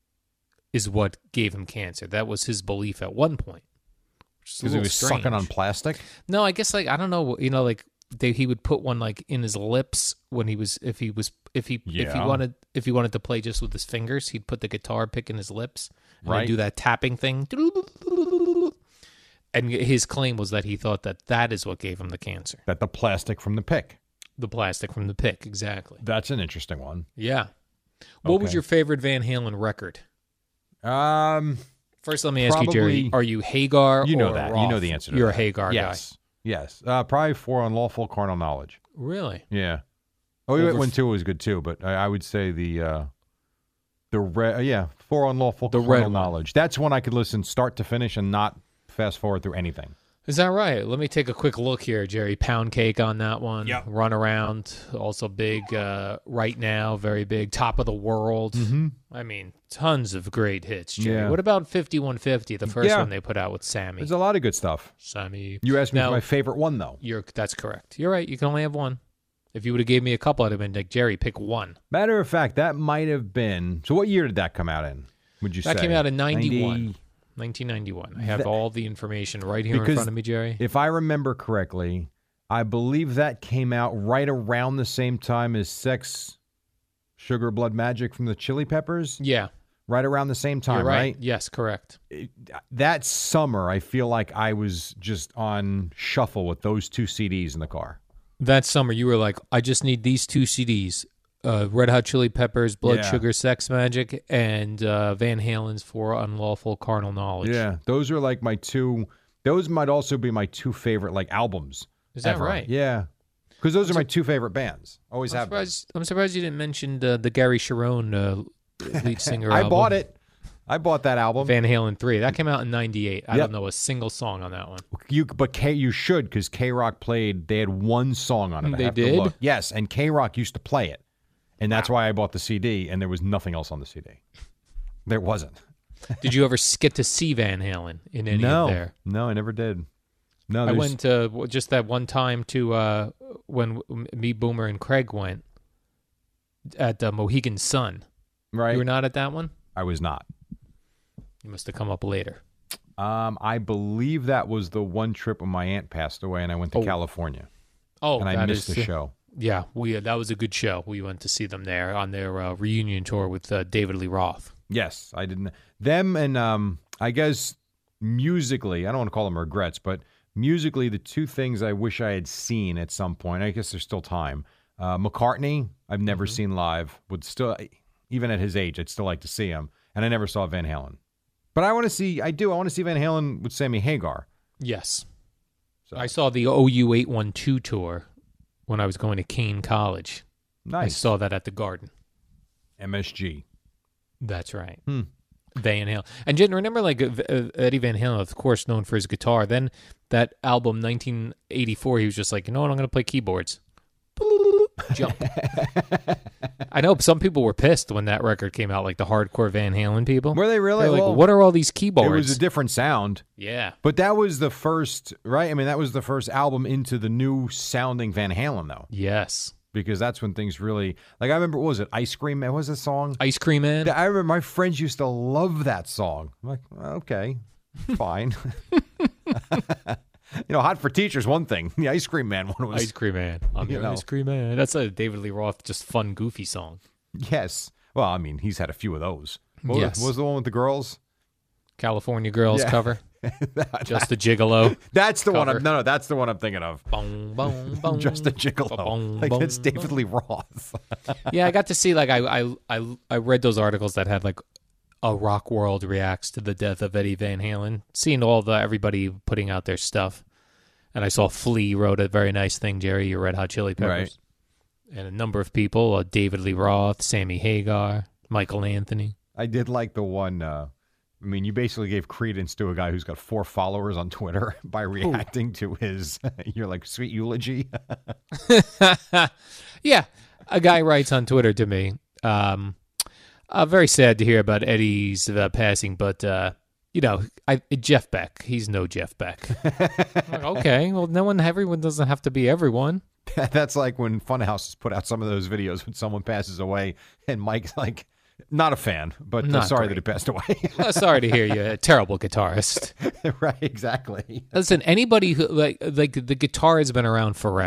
is what gave him cancer. That was his belief at one point. Because he was sucking on plastic? No, I guess like I don't know. You know, like they, he would put one like in his lips when he was if he was if he if he Yeah. wanted if he wanted to play just with his fingers, he'd put the guitar pick in his lips and Right. then do that tapping thing. And his claim was that he thought that that is what gave him the cancer. That the plastic from the pick. The plastic from the pick, exactly. That's an interesting one. Yeah. What was Okay. your favorite Van Halen record? Um, First, let me ask you, Jerry. probably- Are you Hagar? you know or that. Roth? You know the answer to You're that. a Hagar yes. Yes. Uh, probably for unlawful carnal knowledge. guy. Really? Yeah. Oh, Over wait, f- one two was good too, but I, I would say the uh, the red. Yeah, for unlawful The carnal red one. knowledge. That's one I could listen start to finish and not fast forward through anything. Is that right? Let me take a quick look here, Jerry. Pound Cake on that one. Yep. Run Around, also big. Uh, right Now, very big. Top of the World. Mm-hmm. I mean, tons of great hits, Jerry. Yeah. What about fifty-one fifty, the first Yeah. one they put out with Sammy? There's a lot of good stuff. Sammy. You asked me Now- for my favorite one though. You're That's correct. You're right. You can only have one. If you would have gave me a couple, I'd have been like, Jerry, pick one. Matter of fact, that might have been. So, what year did that come out in? Would you That say came out in ninety-one. ninety nineteen ninety-one. I have That- all the information right here in Because front of me, Jerry. If I remember correctly, I believe that came out right around the same time as Sex, Sugar, Blood, Magic from the Chili Peppers. Yeah. Right around the same time, You're right. right? Yes, correct. It- that summer, I feel like I was just on shuffle with those two C Ds in the car. That summer, you were like, I just need these two C Ds. Uh, Red Hot Chili Peppers, Blood Yeah. Sugar Sex Magic, and uh, Van Halen's For Unlawful Carnal Knowledge. Yeah, those are like my two. Those might also be my two favorite like albums. Is that ever. right? Yeah, because those are my two favorite bands. Always I'm have been. surprised, I'm surprised you didn't mention uh, the Gary Sharon uh, lead singer I album. bought it. I bought that album. Van Halen three. That came out in ninety-eight. I Yep. don't know a single song on that one. You, but K, you should because K Rock played. They had one song on it. I They have to did? look. Yes, and K Rock used to play it, and that's why I bought the C D. And there was nothing else on the C D. There wasn't. Did you ever get to see Van Halen in any no, of their? no, I never did. No, I there's- went uh, w- just that one time to uh, when m- me, Boomer, and Craig went at uh, Mohegan Sun. Right. You were not at that one? I was not. You must have come up later. Um, I believe that was the one trip when my aunt passed away, and I went to Oh. California. Oh, and I that missed is- the show. Yeah, we uh, that was a good show. We went to see them there on their uh, reunion tour with uh, David Lee Roth. Yes, I didn't. Them and um, I guess musically, I don't want to call them regrets, but musically, the two things I wish I had seen at some point. I guess there's still time. Uh, McCartney, I've never Mm-hmm. seen live. Would still, even at his age, I'd still like to see him. And I never saw Van Halen. But I want to see. I do. I want to see Van Halen with Sammy Hagar. Yes. So. I saw the O U eight one two tour when I was going to Kane College. I Nice. saw that at the Garden. M S G. That's right. Hmm. Van Halen. And Jen, remember, like uh, uh, Eddie Van Halen, of course, known for his guitar. Then that album, nineteen eighty-four, he was just like, you know what, I'm going to play keyboards. Jump. I know some people were pissed when that record came out, like the hardcore Van Halen people. Were they really? They're like, Well, what are all these keyboards? It was a different sound. yeah. But that was the first, right? I mean, that was the first album into the new sounding Van Halen, though, Yes. because that's when things really, like, I remember, what was it? Ice Cream Man? What was the song? Ice Cream Man. I remember my friends used to love that song. I'm like, okay, fine. You know, Hot for Teacher's one thing. The Ice Cream Man one was, Ice Cream Man. I'm you your know. Ice Cream Man. That's a David Lee Roth, just fun, goofy song. yes. Well, I mean, he's had a few of those. What was- Yes. what was the one with the girls? California Girls Yeah. cover. Just a Gigolo. That's the one. Cover. I'm, no, no, that's the one I'm thinking of. Boom, boom, boom. Just a Gigolo. Boom, Like, boom, it's David boom. Lee Roth. Yeah, I got to see, like, I, I, I, I read those articles that had, like, a rock world reacts to the death of Eddie Van Halen. Seeing all the, everybody putting out their stuff. And I saw Flea wrote a very nice thing, Jerry, your Red Hot Chili Peppers. And a number of people, uh, David Lee Roth, Sammy Hagar, Michael Anthony. I did like the one. Uh, I mean, you basically gave credence to a guy who's got four followers on Twitter by reacting to his, your like sweet eulogy. Yeah, a guy writes on Twitter to me, um, uh, very sad to hear about Eddie's uh, passing, but, uh, you know, I, Jeff Beck, he's no Jeff Beck. I'm like, okay, well, no one, everyone doesn't have to be everyone. That's like when Funhouse has put out some of those videos when someone passes away, and Mike's like, not a fan, but uh, Not sorry great. that he passed away. Uh, sorry to hear you, a terrible guitarist. Right, exactly. Listen, anybody who, like, like the guitar has been around forever.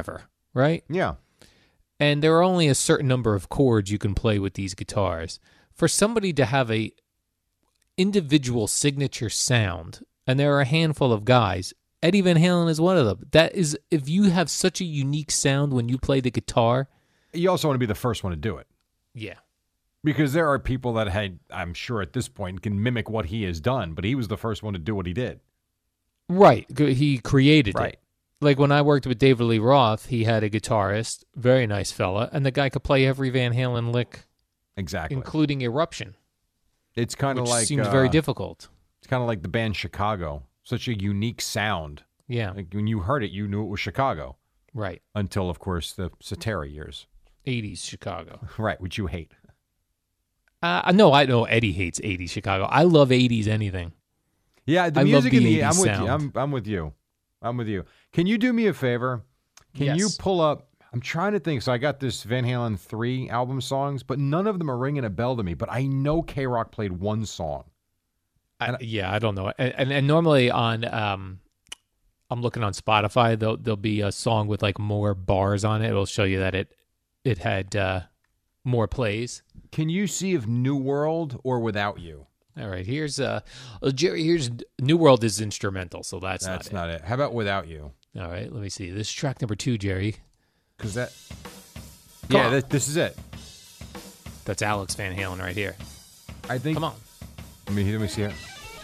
right? Yeah. And there are only a certain number of chords you can play with these guitars. For somebody to have a individual signature sound, and there are a handful of guys, Eddie Van Halen is one of them. That is, if you have such a unique sound when you play the guitar. You also want to be the first one to do it. Yeah. Because there are people that had, I'm sure at this point, can mimic what he has done, but he was the first one to do what he did. Right. He created Right. it. Like when I worked with David Lee Roth, he had a guitarist, very nice fella, and the guy could play every Van Halen lick, Exactly. including Eruption. It's kind of which like seems uh, very difficult. It's kind of like the band Chicago. Such a unique sound. Yeah. Like when you heard it, you knew it was Chicago. Right. Until, of course, the Cetera years. eighties Chicago. Right, which you hate. Uh, no, I know Eddie hates eighties Chicago. I love eighties anything. Yeah, the I love music the in the eighties I'm with sound. you. I'm I'm with you. I'm with you. Can you do me a favor? Can Yes. you pull up? I'm trying to think. So I got this Van Halen three album songs, but none of them are ringing a bell to me. But I know K-Rock played one song. I, yeah, I don't know. And, and, and normally on, um, I'm looking on Spotify, there'll, there'll be a song with like more bars on it. It'll show you that it it had uh, more plays. Can you see if New World or Without You? All right, here's uh, well, Jerry. Here's New World is instrumental, so that's, That's not, not it. How about Without You? it. All right, let me see. This is track number two, Jerry. Because that. Come yeah, on. that, this is it. That's Alex Van Halen right here. I think. Come on. Let me let me see it.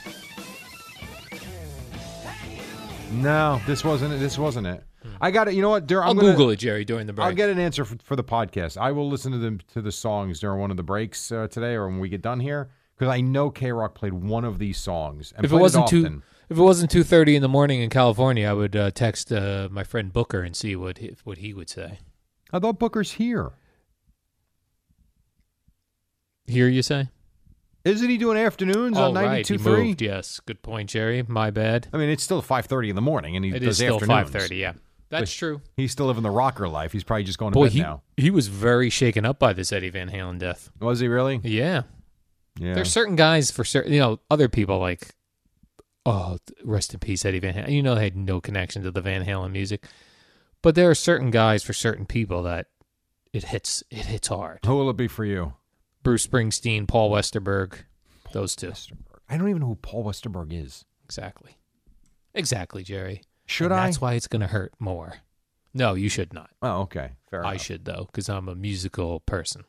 No, this wasn't it. This wasn't it. I got it. You know what? Dur- I'm I'll gonna, Google it, Jerry, during the break. I'll get an answer for, for the podcast. I will listen to them to the songs during one of the breaks uh, today, or when we get done here, because I know K-Rock played one of these songs. And If it played wasn't often. too, if it wasn't two thirty in the morning in California, I would uh, text uh, my friend Booker and see what he, what he would say. I thought Booker's here. Here, you say? Isn't he doing afternoons Oh, on right. ninety-two He point three? moved, yes. Good point, Jerry. My bad. I mean, it's still five thirty in the morning, and he It does is still afternoons. five thirty, yeah. That's But true. He's still living the rocker life. He's probably just going to Boy, bed he, now. he was very shaken up by this Eddie Van Halen death. Was he really? Yeah. Yeah. There's certain guys for certain, you know, other people like, oh, rest in peace, Eddie Van Halen. You know, they had no connection to the Van Halen music. But there are certain guys for certain people that it hits, it hits hard. Who will it be for you? Bruce Springsteen, Paul Westerberg, those two. Westerberg. I don't even know who Paul Westerberg is. Exactly. Exactly, Jerry. Should And I? That's why it's going to hurt more. No, you should not. Oh, okay. Fair I enough. should, though, because I'm a musical person.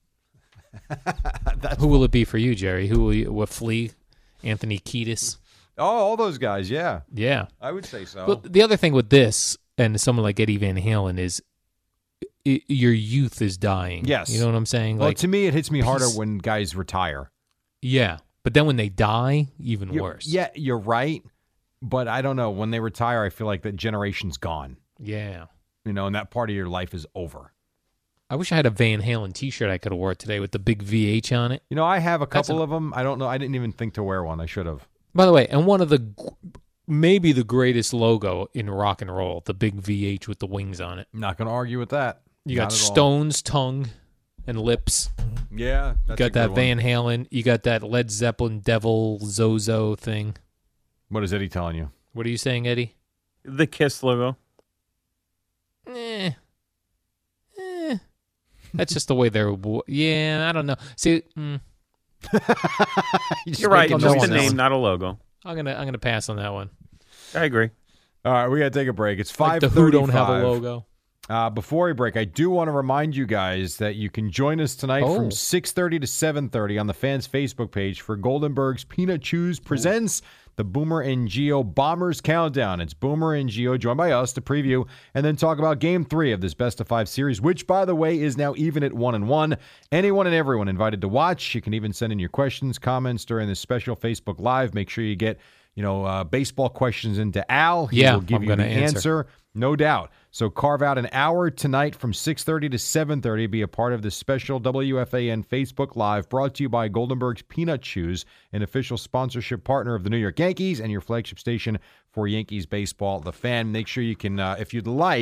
Who will it be for you, Jerry? Who will you, what, Flea? Anthony Kiedis? Oh, all those guys, yeah. Yeah. I would say so. But the other thing with this and someone like Eddie Van Halen is I your youth is dying. Yes. You know what I'm saying? Well, Like, to me, it hits me harder peace- when guys retire. yeah. But then when they die, even You're- worse. Yeah, you're right. But I don't know. When they retire, I feel like that generation's gone. Yeah. You know, and that part of your life is over. I wish I had a Van Halen T-shirt I could have wore today with the big V H on it. You know, I have a That's couple an- of them. I don't know. I didn't even think to wear one. I should have. By the way, and one of the, g- maybe the greatest logo in rock and roll, the big V H with the wings on it. Not going to argue with that. You Not got at all. Stone's tongue and lips. Yeah. You That's a got that good one. Van Halen. You got that Led Zeppelin Devil Zozo thing. What is Eddie telling you? What are you saying, Eddie? The Kiss logo. Eh. Eh. That's just the way they're. w- Yeah, I don't know. See, mm, You're right. making Just a noises. name, not a logo. I'm gonna I'm gonna pass on that one. I agree. All right, we got to take a break. It's Like five the thirty-five. Who don't have a logo. Uh, before we break, I do want to remind you guys that you can join us tonight Oh. from six thirty to seven thirty on the fans' Facebook page for Goldenberg's Peanut Chews presents the Boomer and Geo Bombers Countdown. It's Boomer and Geo joined by us to preview and then talk about Game Three of this best of five series, which, by the way, is now even at one and one. Anyone and everyone invited to watch. You can even send in your questions, comments during this special Facebook Live. Make sure you get you know uh, baseball questions into Al. He Yeah, will give I'm you the gonna answer. answer. No doubt. So carve out an hour tonight from six thirty to seven thirty. Be a part of this special W F A N Facebook Live brought to you by Goldenberg's Peanut Chews, an official sponsorship partner of the New York Yankees and your flagship station for Yankees baseball, The Fan. Make sure you can, uh, if you'd like,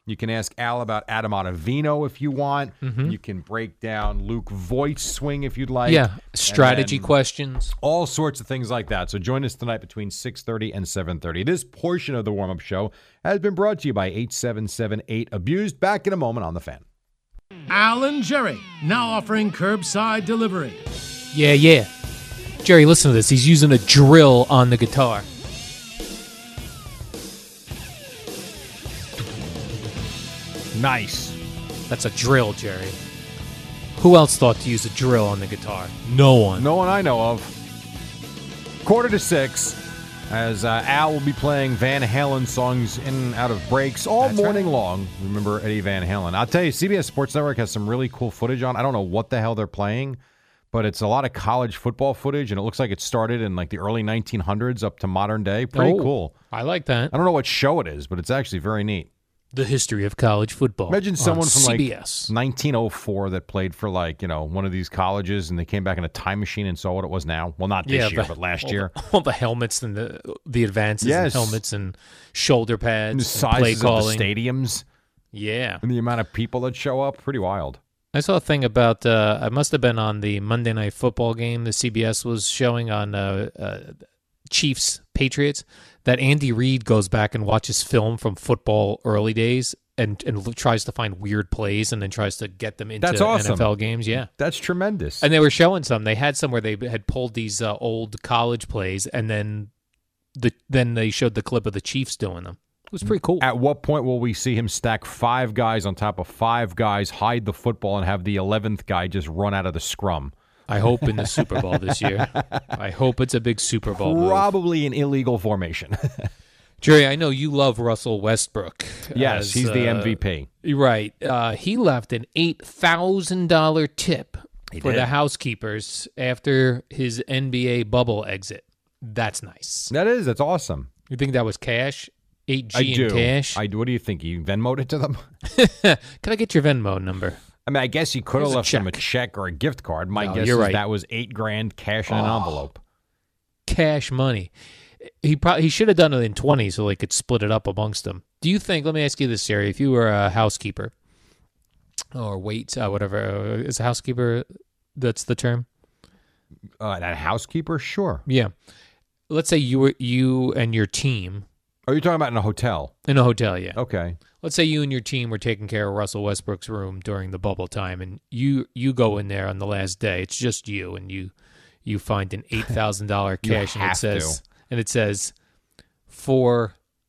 You can ask Al about Adam Ottavino if you want. Mhm. You can break down Luke Voigt's swing if you'd like. Yeah, strategy And then questions. all sorts of things like that. So join us tonight between six thirty and seven thirty. This portion of the warm-up show has been brought to you by eight seven seven eight Abused. Back in a moment on The Fan. Al and Jerry, now offering curbside delivery. Yeah, yeah. Jerry, listen to this. He's using a drill on the guitar. Nice. That's a drill, Jerry. Who else thought to use a drill on the guitar? No one. No one I know of. Quarter to six, as uh, Al will be playing Van Halen songs in and out of breaks all That's morning right. long. Remember Eddie Van Halen. I'll tell you, C B S Sports Network has some really cool footage on. I don't know what the hell they're playing, but it's a lot of college football footage, and it looks like it started in like the early nineteen hundreds up to modern day. Pretty Oh, cool. I like that. I don't know what show it is, but it's actually very neat. The history of college football. Imagine on someone from C B like S. nineteen oh four that played for like, you know, one of these colleges, and they came back in a time machine and saw what it was now. Well, not this Yeah, year, the- but last all year. The, all the helmets and the the advances Yes. and helmets and shoulder pads And the and play sizes of calling. the stadiums Yeah. and the amount of people that show up. Pretty wild. I saw a thing about, uh, I must have been on the Monday Night Football game the C B S was showing on uh, uh, Chiefs Patriots, that Andy Reid goes back and watches film from football early days and, and l- tries to find weird plays and then tries to get them into That's awesome. N F L games. Yeah. That's tremendous. And they were showing some. They had some where they had pulled these uh, old college plays, and then the then they showed the clip of the Chiefs doing them. It was pretty cool. At what point will we see him stack five guys on top of five guys, hide the football, and have the eleventh guy just run out of the scrum? I hope in the Super Bowl this year. I hope it's a big Super Bowl move. Probably an illegal formation. Jerry, I know you love Russell Westbrook. Yes, as, he's the uh, M V P. Right. Uh, he left an eight thousand dollars tip He for did. the housekeepers after his N B A bubble exit. That's nice. That is. That's awesome. You think that was cash? eight G I in do. cash? I do. What do you think? You Venmoed it to them? Can I get your Venmo number? I mean, I guess he could have Here's a left them a check. check or a gift card. My No, guess you're is right. that was eight grand cash in an Oh. envelope. Cash money. He probably he should have done it in twenty so they could split it up amongst them. Do you think? Let me ask you this, Jerry. If you were a housekeeper or wait, uh, whatever uh, is a housekeeper, that's the term. Uh, that housekeeper, sure. Yeah. Let's say you were you and your team Are you talking about in a hotel? in a hotel. Yeah. Okay. Let's say you and your team were taking care of Russell Westbrook's room during the bubble time, and you you go in there on the last day. It's just you, and you you find an eight thousand dollar You cash, and it have says to. and it says for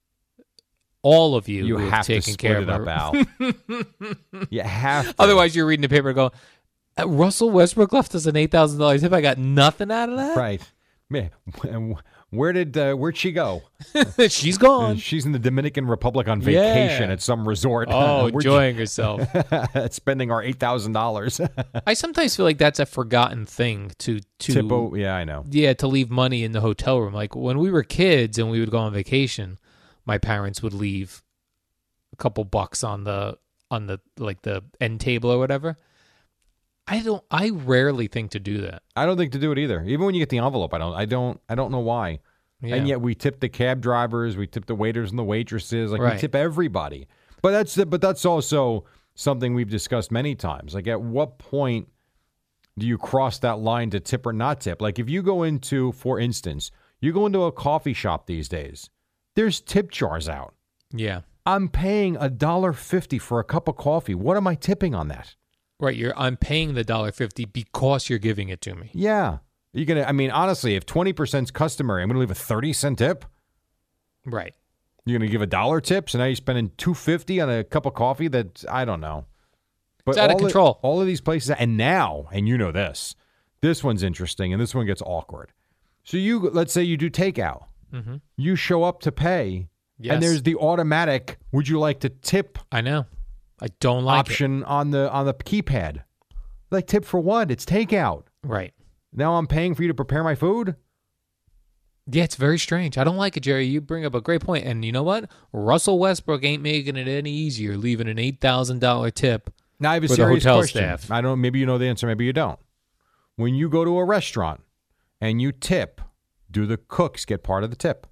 all of you, You who have, have to taken split care it of up, my- You have to. Otherwise, you're reading the paper and going, "Uh, Russell Westbrook left us an eight thousand dollars tip. I got nothing out of that. Right. Man, where did uh, where'd she go? She's gone. She's in the Dominican Republic on vacation Yeah. at some resort. Oh, Where'd enjoying you- herself. spending our eight thousand dollars. I sometimes feel like that's a forgotten thing to to Tipo, yeah, I know. Yeah, to leave money in the hotel room. Like when we were kids and we would go on vacation, my parents would leave a couple bucks on the on the like the end table or whatever. I don't I rarely think to do that. I don't think to do it either. Even when you get the envelope, I don't. I don't. I don't know why. Yeah. And yet we tip the cab drivers, we tip the waiters and the waitresses, like we Right. tip everybody. But that's but that's also something we've discussed many times. Like at what point do you cross that line to tip or not tip? Like if you go into, for instance, you go into a coffee shop these days, there's tip jars out. Yeah. I'm paying a dollar fifty for a cup of coffee. What am I tipping on that? Right, you're I'm paying the dollar fifty because you're giving it to me. Yeah. You're gonna I mean, honestly, if twenty percent is customary, I'm gonna leave a thirty cent tip. Right. You're gonna give a dollar tip, so now you're spending two fifty on a cup of coffee that I don't know. But It's out of all control. all of these places, and now, and you know this, this one's interesting, and this one gets awkward. So you let's say you do takeout. Mhm. You show up to pay, Yes. and there's the automatic would you like to tip I know. I don't like option on the on the keypad. Like tip for what? It's takeout. it. Right. Now I'm paying for you to prepare my food? Yeah, it's very strange. I don't like it, Jerry. You bring up a great point. And you know what? Russell Westbrook ain't making it any easier leaving an eight thousand dollars tip Now I have a for the serious hotel question. staff. I don't maybe you know the answer, maybe you don't. When you go to a restaurant and you tip, do the cooks get part of the tip?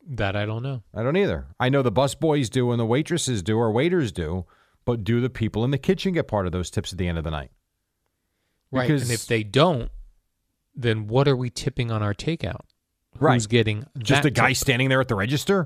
That I don't know. I don't either. I know the bus boys do and the waitresses do or waiters do, but do the people in the kitchen get part of those tips at the end of the night? Right. Because, and if they don't, then what are we tipping on our takeout? right. Who's getting just that a guy tip? standing there at the register?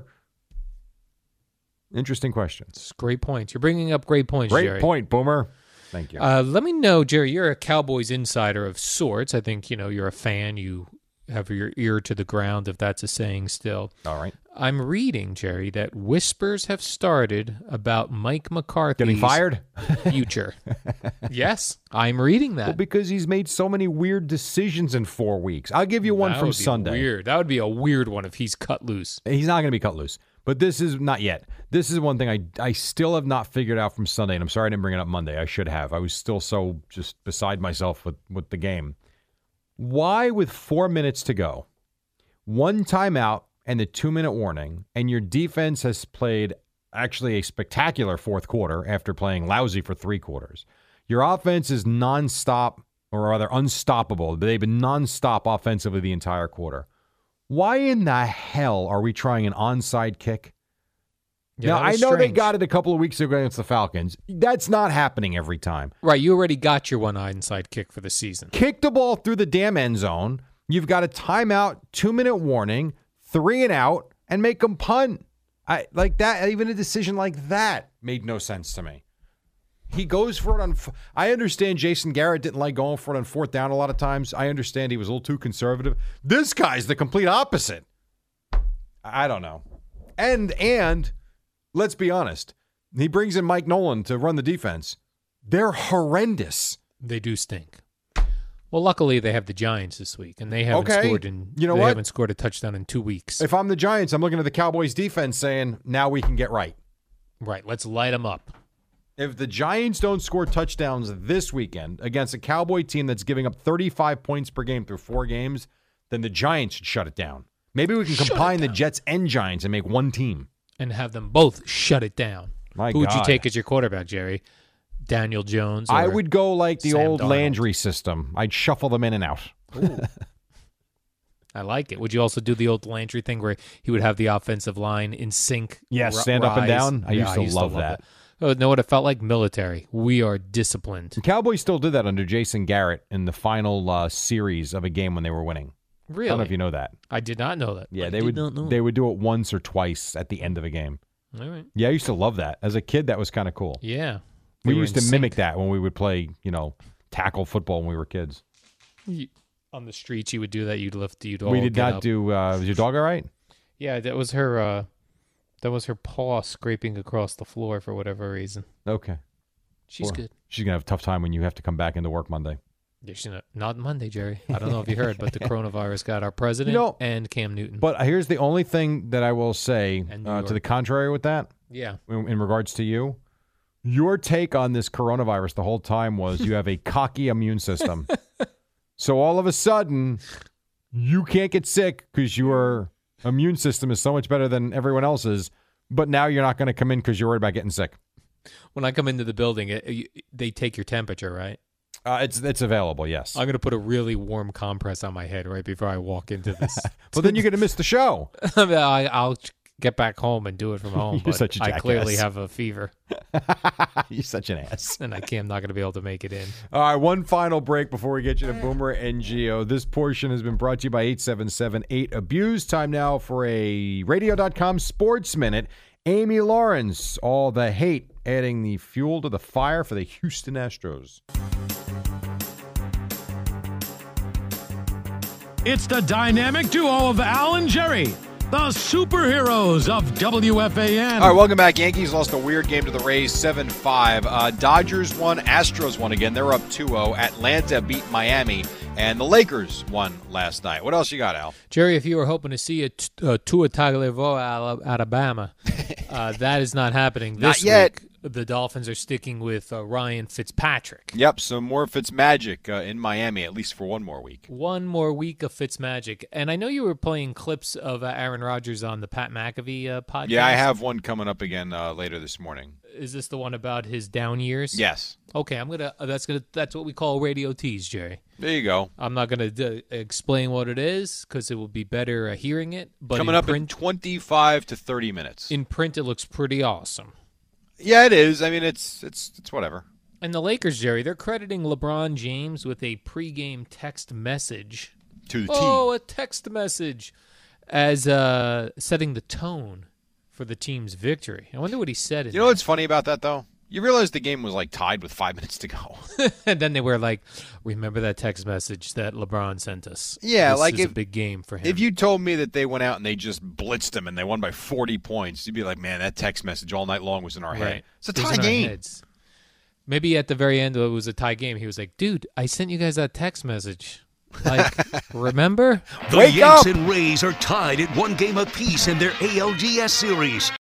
Interesting questions. Great points. You're bringing up great points, Great Jerry. point, Boomer. Thank you. Uh, let me know, Jerry, you're a Cowboys insider of sorts. I think, you know, you're a fan. You have your ear to the ground, if that's a saying still. All right. I'm reading, Jerry, that whispers have started about Mike McCarthy's Getting fired? future. Yes, I'm reading that. Well, because he's made so many weird decisions in four weeks. I'll give you one That from would be Sunday. Weird. That would be a weird one if he's cut loose. He's not going to be cut loose. But this is not yet. This is one thing I, I still have not figured out from Sunday, and I'm sorry I didn't bring it up Monday. I should have. I was still so just beside myself with, with the game. Why, with four minutes to go, one timeout and the two-minute warning, and your defense has played actually a spectacular fourth quarter after playing lousy for three quarters. Your offense is nonstop, or rather unstoppable. They've been nonstop offensively the entire quarter. Why in the hell are we trying an onside kick? Yeah, now, that I was know they strange. got it a couple of weeks ago against the Falcons. That's not happening every time. Right, you already got your one onside kick for the season. Kick the ball through the damn end zone. You've got a timeout, two-minute warning, three and out, and make them punt. I like that. Even a decision like that made no sense to me. He goes for it on. I understand Jason Garrett didn't like going for it on fourth down a lot of times. I understand he was a little too conservative. This guy's the complete opposite. I don't know. And and let's be honest. He brings in Mike Nolan to run the defense. They're horrendous. They do stink. Well, luckily they have the Giants this week, and they haven't Okay. scored in. You know they what? haven't scored a touchdown in two weeks. If I'm the Giants, I'm looking at the Cowboys defense saying, now we can get right. Right, let's light them up. If the Giants don't score touchdowns this weekend against a Cowboy team that's giving up thirty-five points per game through four games, then the Giants should shut it down. Maybe we can Shut combine it the down. Jets and Giants and make one team. And have them both shut it down. My Who would you God. take as your quarterback, Jerry? Daniel Jones? I or would go like the Sam old Darnold? Landry system. I'd shuffle them in and out. I like it. Would you also do the old Landry thing where he would have the offensive line in sync? Yes, ri- stand up and rise? down. I Yeah, used to love that. Oh, know what it felt like? Military. We are disciplined. The Cowboys still did that under Jason Garrett in the final uh, series of a game when they were winning. Really? I don't know if you know that. I did not know that. Yeah, I they did would not know. they would do it once or twice at the end of a game. All right. Yeah, I used to love that. As a kid, that was kind of cool. Yeah. We They were used to in mimic sync. that when we would play, you know, tackle football when we were kids. You- on the streets, you would do that. You'd lift. You'd all we did get not up. do. Uh, was your dog all right? Yeah, that was her. Uh, that was her paw scraping across the floor for whatever reason. Okay. She's Well, good. She's gonna have a tough time when you have to come back into work Monday. Yeah, she's not, not Monday, Jerry. I don't know if you heard, but the coronavirus got our president You know- and Cam Newton. But here's the only thing that I will say And New uh, to York. the contrary with that. Yeah. In, in regards to you, your take on this coronavirus the whole time was you have a cocky immune system. So all of a sudden, you can't get sick because your immune system is so much better than everyone else's. But now you're not going to come in because you're worried about getting sick. When I come into the building, it, you- they take your temperature, right? Uh, it's it's available, yes. I'm going to put a really warm compress on my head right before I walk into this. Well, then you're going to miss the show. I, I'll get back home and do it from home. You're but such a I clearly jackass. have a fever, You're such an ass. and I can't, not going to be able to make it in. All right, one final break before we get you to Boomer and Geo. This portion has been brought to you by eight seven seven eight abuse. Time now for a radio dot com Sports Minute. Amy Lawrence, all the hate, adding the fuel to the fire for the Houston Astros. It's the dynamic duo of Al and Jerry, the superheroes of W F A N. All right, welcome back. Yankees lost a weird game to the Rays, seven five. Uh, Dodgers won, Astros won again. They're up two oh. Atlanta beat Miami, and the Lakers won last night. What else you got, Al? Jerry, if you were hoping to see a, t- a Tua Tagovailoa, Ala- Alabama, uh, that is not happening this Not yet. week. the Dolphins are sticking with uh, Ryan Fitzpatrick. Yep, some more Fitzmagic uh, in Miami, at least for one more week. One more week of Fitzmagic. And I know you were playing clips of uh, Aaron Rodgers on the Pat McAfee uh, podcast. Yeah, I have one coming up again uh, later this morning. Is this the one about his down years? Yes. Okay, I'm gonna. Uh, that's gonna. That's what we call radio tease, Jerry. There you go. I'm not gonna d- explain what it is because it will be better uh, hearing it. But coming in up print, in twenty-five to thirty minutes. In print, it looks pretty awesome. Yeah, it is. I mean, it's it's it's whatever. And the Lakers, Jerry, they're crediting LeBron James with a pregame text message to the team. Oh, a text message as uh, setting the tone for the team's victory. I wonder what he said. In you know what's funny about that, though? You realize the game was like tied with five minutes to go. And then they were like, remember that text message that LeBron sent us? Yeah, this like is if, a big game for him. If you told me that they went out and they just blitzed them and they won by forty points, you'd be like, man, that text message all night long was in our right. head. It's a it tie game. Heads. Maybe at the very end it was a tie game. He was like, dude, I sent you guys that text message. Like, remember? The Wake Yanks up! and Rays are tied at one game apiece in their A L D S series.